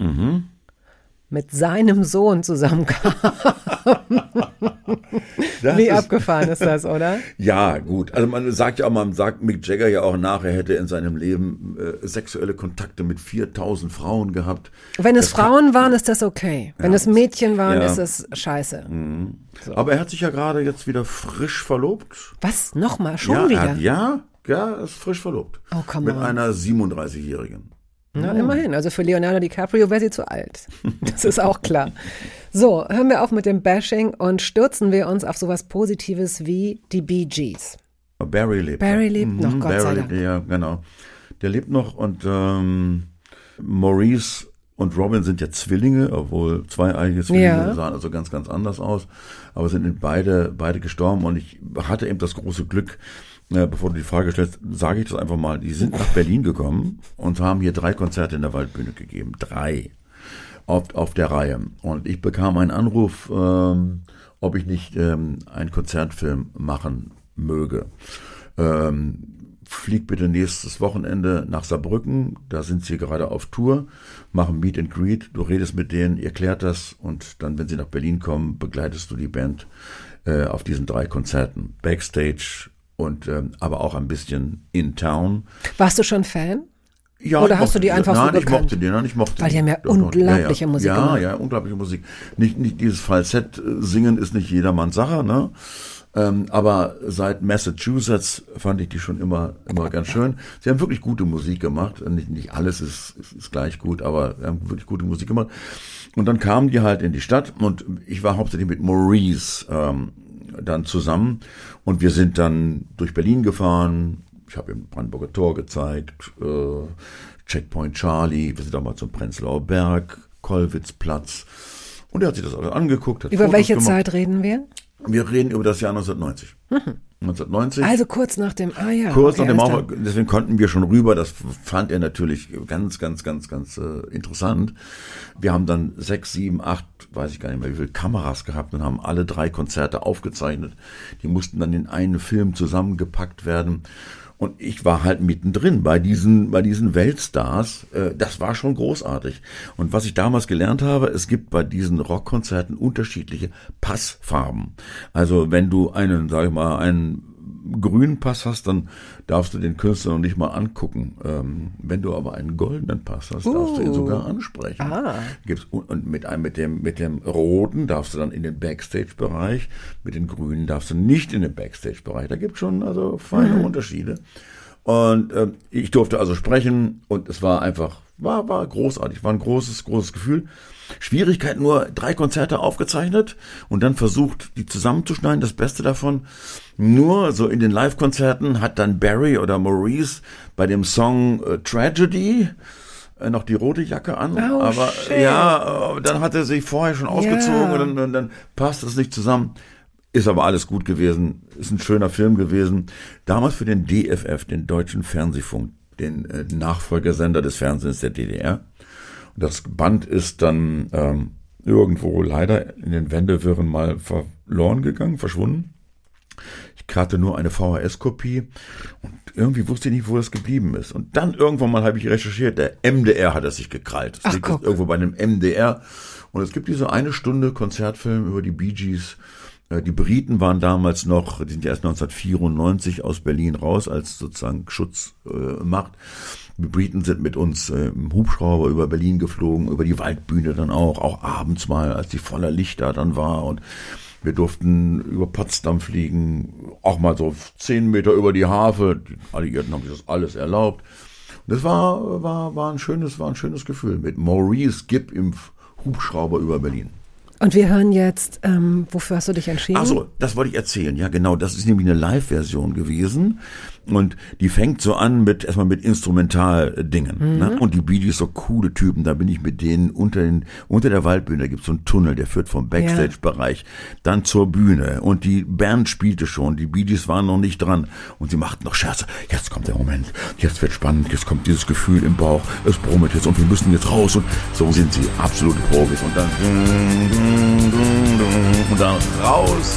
mit seinem Sohn zusammenkam. Wie abgefahren ist das, oder? Ja, gut. Also man sagt Mick Jagger ja auch nach, er hätte in seinem Leben sexuelle Kontakte mit 4000 Frauen gehabt. Wenn es Frauen waren, ist das okay. Wenn es Mädchen waren, ist das scheiße. So. Aber er hat sich ja gerade jetzt wieder frisch verlobt. Was? Nochmal? Schon wieder? Er ist frisch verlobt. Oh, come mit on. einer 37-Jährigen. Na, immerhin. Also für Leonardo DiCaprio wäre sie zu alt. Das ist auch klar. So, hören wir auf mit dem Bashing und stürzen wir uns auf sowas Positives wie die Bee Gees. Barry lebt noch, Gott sei Dank. Ja, genau. Der lebt noch und Maurice und Robin sind ja Zwillinge, obwohl zweieiige Zwillinge sahen also ganz, ganz anders aus. Aber sind beide gestorben und ich hatte eben das große Glück, bevor du die Frage stellst, sage ich das einfach mal, die sind nach Berlin gekommen und haben hier 3 Konzerte in der Waldbühne gegeben. 3 auf der Reihe. Und ich bekam einen Anruf, ob ich nicht einen Konzertfilm machen möge. flieg bitte nächstes Wochenende nach Saarbrücken, da sind sie gerade auf Tour, machen Meet and Greet, du redest mit denen, ihr klärt das und dann, wenn sie nach Berlin kommen, begleitest du die Band auf diesen 3 Konzerten, Backstage und aber auch ein bisschen in Town. Warst du schon Fan? Ja, oder hast du die einfach so gekannt? Ich mochte die. Weil die haben ja unglaubliche Musik gemacht. Ja, unglaubliche Musik. Nicht dieses Falsett-Singen ist nicht jedermanns Sache, ne? Aber seit Massachusetts fand ich die schon immer ganz schön. Sie haben wirklich gute Musik gemacht. Nicht alles ist gleich gut, aber sie haben wirklich gute Musik gemacht. Und dann kamen die halt in die Stadt und ich war hauptsächlich mit Maurice dann zusammen und wir sind dann durch Berlin gefahren. Ich habe ihm Brandenburger Tor gezeigt, Checkpoint Charlie, wir sind auch mal zum Prenzlauer Berg, Kollwitzplatz. Und er hat sich das alles angeguckt. Hat über Fotos welche gemacht. Zeit reden wir? Wir reden über das Jahr 1990. 1990. Also kurz nach dem, Kurz nach dem Mauer, deswegen konnten wir schon rüber, das fand er natürlich ganz interessant. Wir haben dann 6, 7, 8, weiß ich gar nicht mehr, wie viele Kameras gehabt und haben alle 3 Konzerte aufgezeichnet. Die mussten dann in einen Film zusammengepackt werden. Und ich war halt mittendrin bei diesen Weltstars. Das war schon großartig. Und was ich damals gelernt habe, es gibt bei diesen Rockkonzerten unterschiedliche Passfarben. Also wenn du einen grünen Pass hast, dann darfst du den Künstler noch nicht mal angucken. Wenn du aber einen goldenen Pass hast, darfst du ihn sogar ansprechen. Und mit dem roten darfst du dann in den Backstage-Bereich, mit den grünen darfst du nicht in den Backstage-Bereich. Da gibt es schon also feine Unterschiede. Und ich durfte also sprechen und es war einfach, war großartig, war ein großes Gefühl. Schwierigkeit, nur 3 Konzerte aufgezeichnet und dann versucht, die zusammenzuschneiden, das Beste davon. Nur so in den Live-Konzerten hat dann Barry oder Maurice bei dem Song Tragedy noch die rote Jacke an. Aber shit. Ja, dann hat er sich vorher schon ausgezogen und dann passt es nicht zusammen. Ist aber alles gut gewesen, ist ein schöner Film gewesen. Damals für den DFF, den Deutschen Fernsehfunk, den Nachfolgersender des Fernsehens der DDR. Das Band ist dann irgendwo leider in den Wendewirren mal verloren gegangen, verschwunden. Ich hatte nur eine VHS-Kopie und irgendwie wusste ich nicht, wo das geblieben ist. Und dann irgendwann mal habe ich recherchiert, der MDR hat es sich gekrallt. Es liegt irgendwo bei einem MDR. Und es gibt diese 1 Stunde Konzertfilm über die Bee Gees. Die Briten waren damals noch, die sind ja erst 1994 aus Berlin raus als sozusagen Schutzmacht. Die Briten sind mit uns im Hubschrauber über Berlin geflogen, über die Waldbühne dann auch abends mal, als die voller Licht da dann war und wir durften über Potsdam fliegen, auch mal so 10 Meter über die Havel. Die Alliierten haben sich das alles erlaubt. Und das war ein schönes Gefühl mit Maurice Gibb im Hubschrauber über Berlin. Und wir hören jetzt, wofür hast du dich entschieden? Ach so, das wollte ich erzählen. Ja, genau, das ist nämlich eine Live-Version gewesen. Und die fängt so an erstmal mit Instrumentaldingen. Ne? Und die Bee Gees, so coole Typen, da bin ich mit denen unter der Waldbühne, da gibt's so einen Tunnel, der führt vom Backstage-Bereich dann zur Bühne. Und die Band spielte schon, die Bee Gees waren noch nicht dran. Und sie machten noch Scherze. Jetzt kommt der Moment, jetzt wird spannend, jetzt kommt dieses Gefühl im Bauch, es brummelt jetzt und wir müssen jetzt raus. Und so sind sie, absolute Profis. Und dann raus.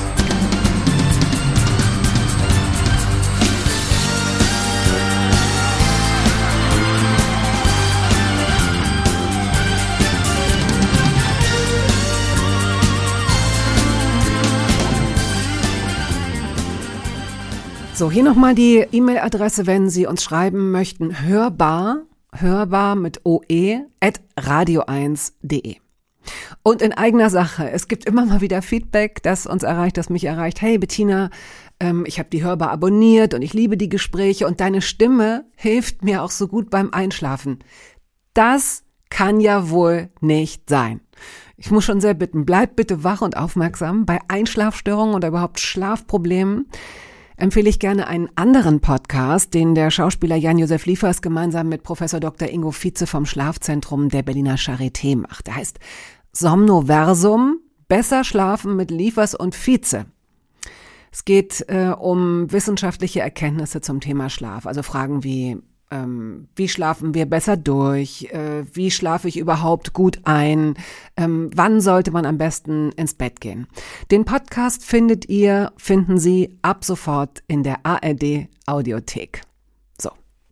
So, hier nochmal die E-Mail-Adresse, wenn Sie uns schreiben möchten, hörbar mit OE, @radio1.de. Und in eigener Sache, es gibt immer mal wieder Feedback, das uns erreicht, das mich erreicht. Hey Bettina, ich habe die Hörbar abonniert und ich liebe die Gespräche und deine Stimme hilft mir auch so gut beim Einschlafen. Das kann ja wohl nicht sein. Ich muss schon sehr bitten, bleib bitte wach und aufmerksam. Bei Einschlafstörungen oder überhaupt Schlafproblemen empfehle ich gerne einen anderen Podcast, den der Schauspieler Jan-Josef Liefers gemeinsam mit Professor Dr. Ingo Vize vom Schlafzentrum der Berliner Charité macht. Der heißt Somnoversum, besser schlafen mit Liefers und Vize. Es geht um wissenschaftliche Erkenntnisse zum Thema Schlaf, also Fragen wie schlafen wir besser durch, wie schlafe ich überhaupt gut ein, wann sollte man am besten ins Bett gehen. Den Podcast finden Sie ab sofort in der ARD Audiothek.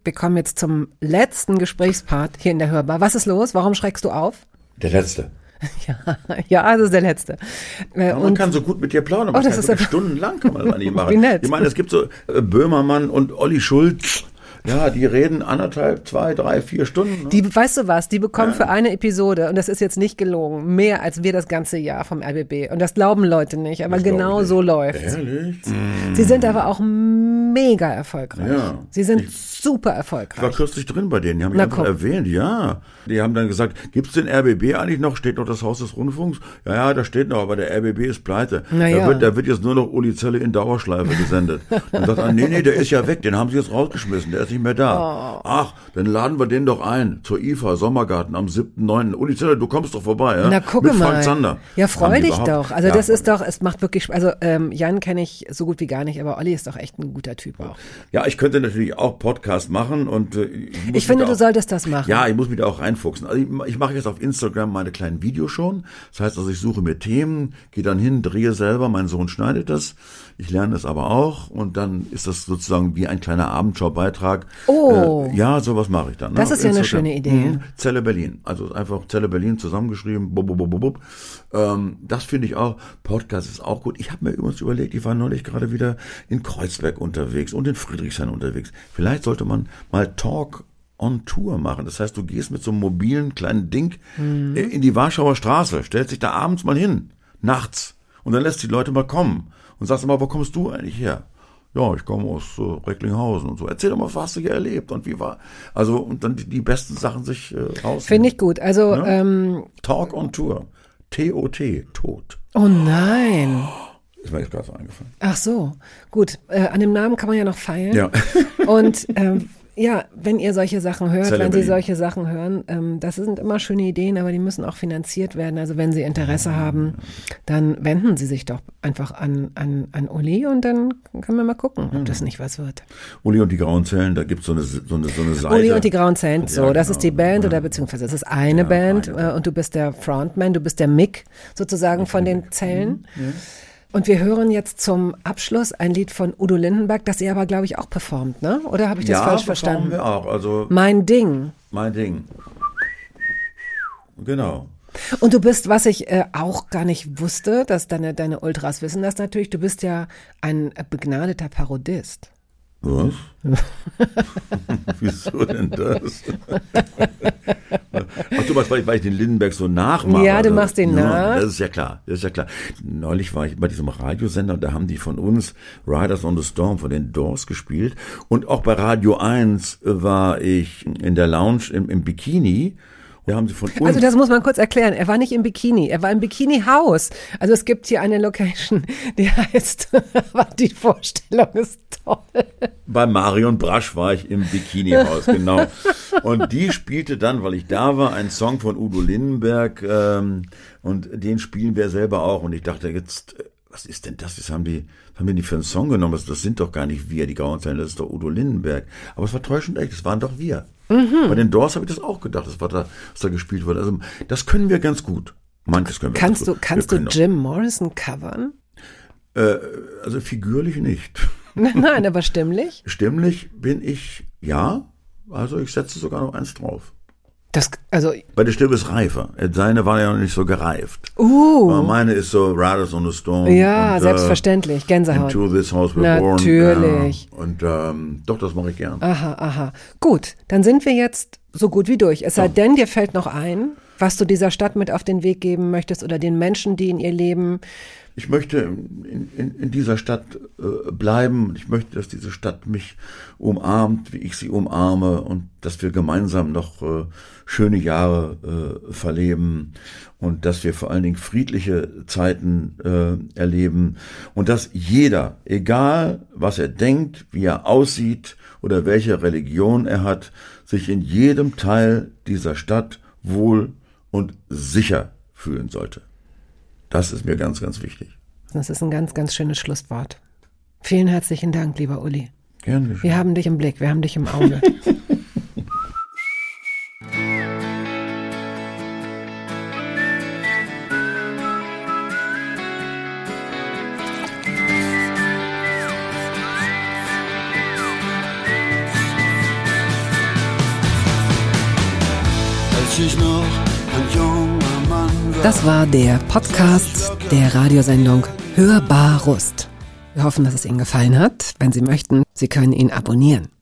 Wir kommen jetzt zum letzten Gesprächspart hier in der Hörbar. Was ist los? Warum schreckst du auf? Der Letzte. Ja, das ist der Letzte. Man kann so gut mit dir plaudern. Man das kann ist wirklich stundenlang kann man das eigentlich machen. Wie nett. Ich meine, es gibt so Böhmermann und Olli Schulz. Ja, die reden 1,5, 2, 3, 4 Stunden. Ne? Weißt du was, die bekommen für eine Episode, und das ist jetzt nicht gelogen, mehr als wir das ganze Jahr vom RBB. Und das glauben Leute nicht, aber genau so läuft es. Ehrlich? Sie sind aber auch mega erfolgreich. Ja. Sie sind super erfolgreich. Ich war kürzlich drin bei denen, die haben mich einfach erwähnt, ja. Die haben dann gesagt, gibt's den RBB eigentlich noch? Steht noch das Haus des Rundfunks? Ja, da steht noch, aber der RBB ist pleite. Da wird jetzt nur noch Uli Zelle in Dauerschleife gesendet. Dann sagt er, nee, der ist ja weg, den haben sie jetzt rausgeschmissen, der ist nicht mehr da. Ach, dann laden wir den doch ein zur IFA Sommergarten am 7.9. Uli Zelle, du kommst doch vorbei, ja? Na, gucke mit Frank mal. Zander. Ja, freu dich doch. Also das ist doch, es macht wirklich, also Jan kenne ich so gut wie gar nicht, aber Olli ist doch echt ein guter Typ auch. Ja, ich könnte natürlich auch Podcast machen und ich finde, du solltest das machen. Ja, ich muss mich da auch reinfuchsen. Also ich mache jetzt auf Instagram meine kleinen Videos schon. Das heißt also, ich suche mir Themen, gehe dann hin, drehe selber, mein Sohn schneidet das. Ich lerne das aber auch und dann ist das sozusagen wie ein kleiner Abendshow-Beitrag. Oh. Ja, sowas mache ich dann. Ne? Das ist ja eine schöne Idee. Zelle Berlin. Also einfach Zelle Berlin zusammengeschrieben. Das finde ich auch. Podcast ist auch gut. Ich habe mir übrigens überlegt, ich war neulich gerade wieder in Kreuzberg unterwegs und in Friedrichshain unterwegs. Vielleicht sollte man mal Talk on Tour machen. Das heißt, du gehst mit so einem mobilen kleinen Ding in die Warschauer Straße, stellst dich da abends mal hin, nachts, und dann lässt die Leute mal kommen und sagst mal, wo kommst du eigentlich her? Ja, ich komme aus Recklinghausen und so. Erzähl doch mal, was hast du hier erlebt und wie war. Also, und dann die besten Sachen sich raus. Finde ich gut. Also, Talk on Tour. T-O-T, tot. Oh nein. Ist mir jetzt gerade so eingefallen. Ach so, gut. An dem Namen kann man ja noch feilen. Ja. Und ja, wenn ihr solche Sachen hört, Zelle wenn Sie Berlin. solche Sachen hören, das sind immer schöne Ideen, aber die müssen auch finanziert werden. Also wenn Sie Interesse haben, dann wenden Sie sich doch einfach an Uli und dann können wir mal gucken, ob das nicht was wird. Uli und die Grauen Zellen, da gibt's so eine Seite. Uli und die Grauen Zellen, so, Ja, das genau. ist die Band oder beziehungsweise es ist eine Band und du bist der Frontman, du bist der Mick sozusagen von den Zellen. Und wir hören jetzt zum Abschluss ein Lied von Udo Lindenberg, das ihr aber, glaube ich, auch performt, ne? Oder habe ich das falsch verstanden? Ja, wir auch. Also Mein Ding. mein Ding. Genau. Und du bist, was ich auch gar nicht wusste, dass deine Ultras wissen das natürlich, du bist ja ein begnadeter Parodist. Was? Wieso denn das? Ach du, weil ich den Lindenberg so nachmache. Ja, du oder? machst den nach. Das ist ja klar, Neulich war ich bei diesem Radiosender und da haben die von uns Riders on the Storm von den Doors gespielt. Und auch bei Radio 1 war ich in der Lounge im Bikini. Da haben sie von uns. Also das muss man kurz erklären. Er war nicht im Bikini, er war im Bikini-Haus. Also es gibt hier eine Location, die heißt, aber die Vorstellung ist toll. Bei Marion Brasch war ich im Bikini-Haus, genau. Und die spielte dann, weil ich da war, einen Song von Udo Lindenberg und den spielen wir selber auch. Und ich dachte jetzt, was ist denn das? Was haben die für einen Song genommen? Das sind doch gar nicht wir, die Grauen Zellen, das ist doch Udo Lindenberg. Aber es war täuschend echt, es waren doch wir. Bei den Doors habe ich das auch gedacht, was da gespielt wurde. Also das können wir ganz gut. Manches können wir ganz gut. Kannst du Jim Morrison covern? Also figürlich nicht. Nein, aber stimmlich? Stimmlich bin ich, ja. Also ich setze sogar noch eins drauf. Weil die Stimme ist reifer. Seine war ja noch nicht so gereift. Aber meine ist so Riders on the Storm. Ja, und, selbstverständlich. Gänsehaut. Into this house we're born. Natürlich. Und doch, das mache ich gern. Aha. Gut, dann sind wir jetzt so gut wie durch. Es sei denn, dir fällt noch ein, was du dieser Stadt mit auf den Weg geben möchtest oder den Menschen, die in ihr leben. Ich möchte in dieser Stadt bleiben. Ich möchte, dass diese Stadt mich umarmt, wie ich sie umarme und dass wir gemeinsam noch schöne Jahre verleben und dass wir vor allen Dingen friedliche Zeiten erleben und dass jeder, egal was er denkt, wie er aussieht oder welche Religion er hat, sich in jedem Teil dieser Stadt wohl und sicher fühlen sollte. Das ist mir ganz, ganz wichtig. Das ist ein ganz, ganz schönes Schlusswort. Vielen herzlichen Dank, lieber Uli. Gerne. Wir haben dich im Blick, wir haben dich im Auge. als ich noch ein junger Mann war. Das war der Podcast der Radiosendung Hörbar Rust. Wir hoffen, dass es Ihnen gefallen hat. Wenn Sie möchten, Sie können ihn abonnieren.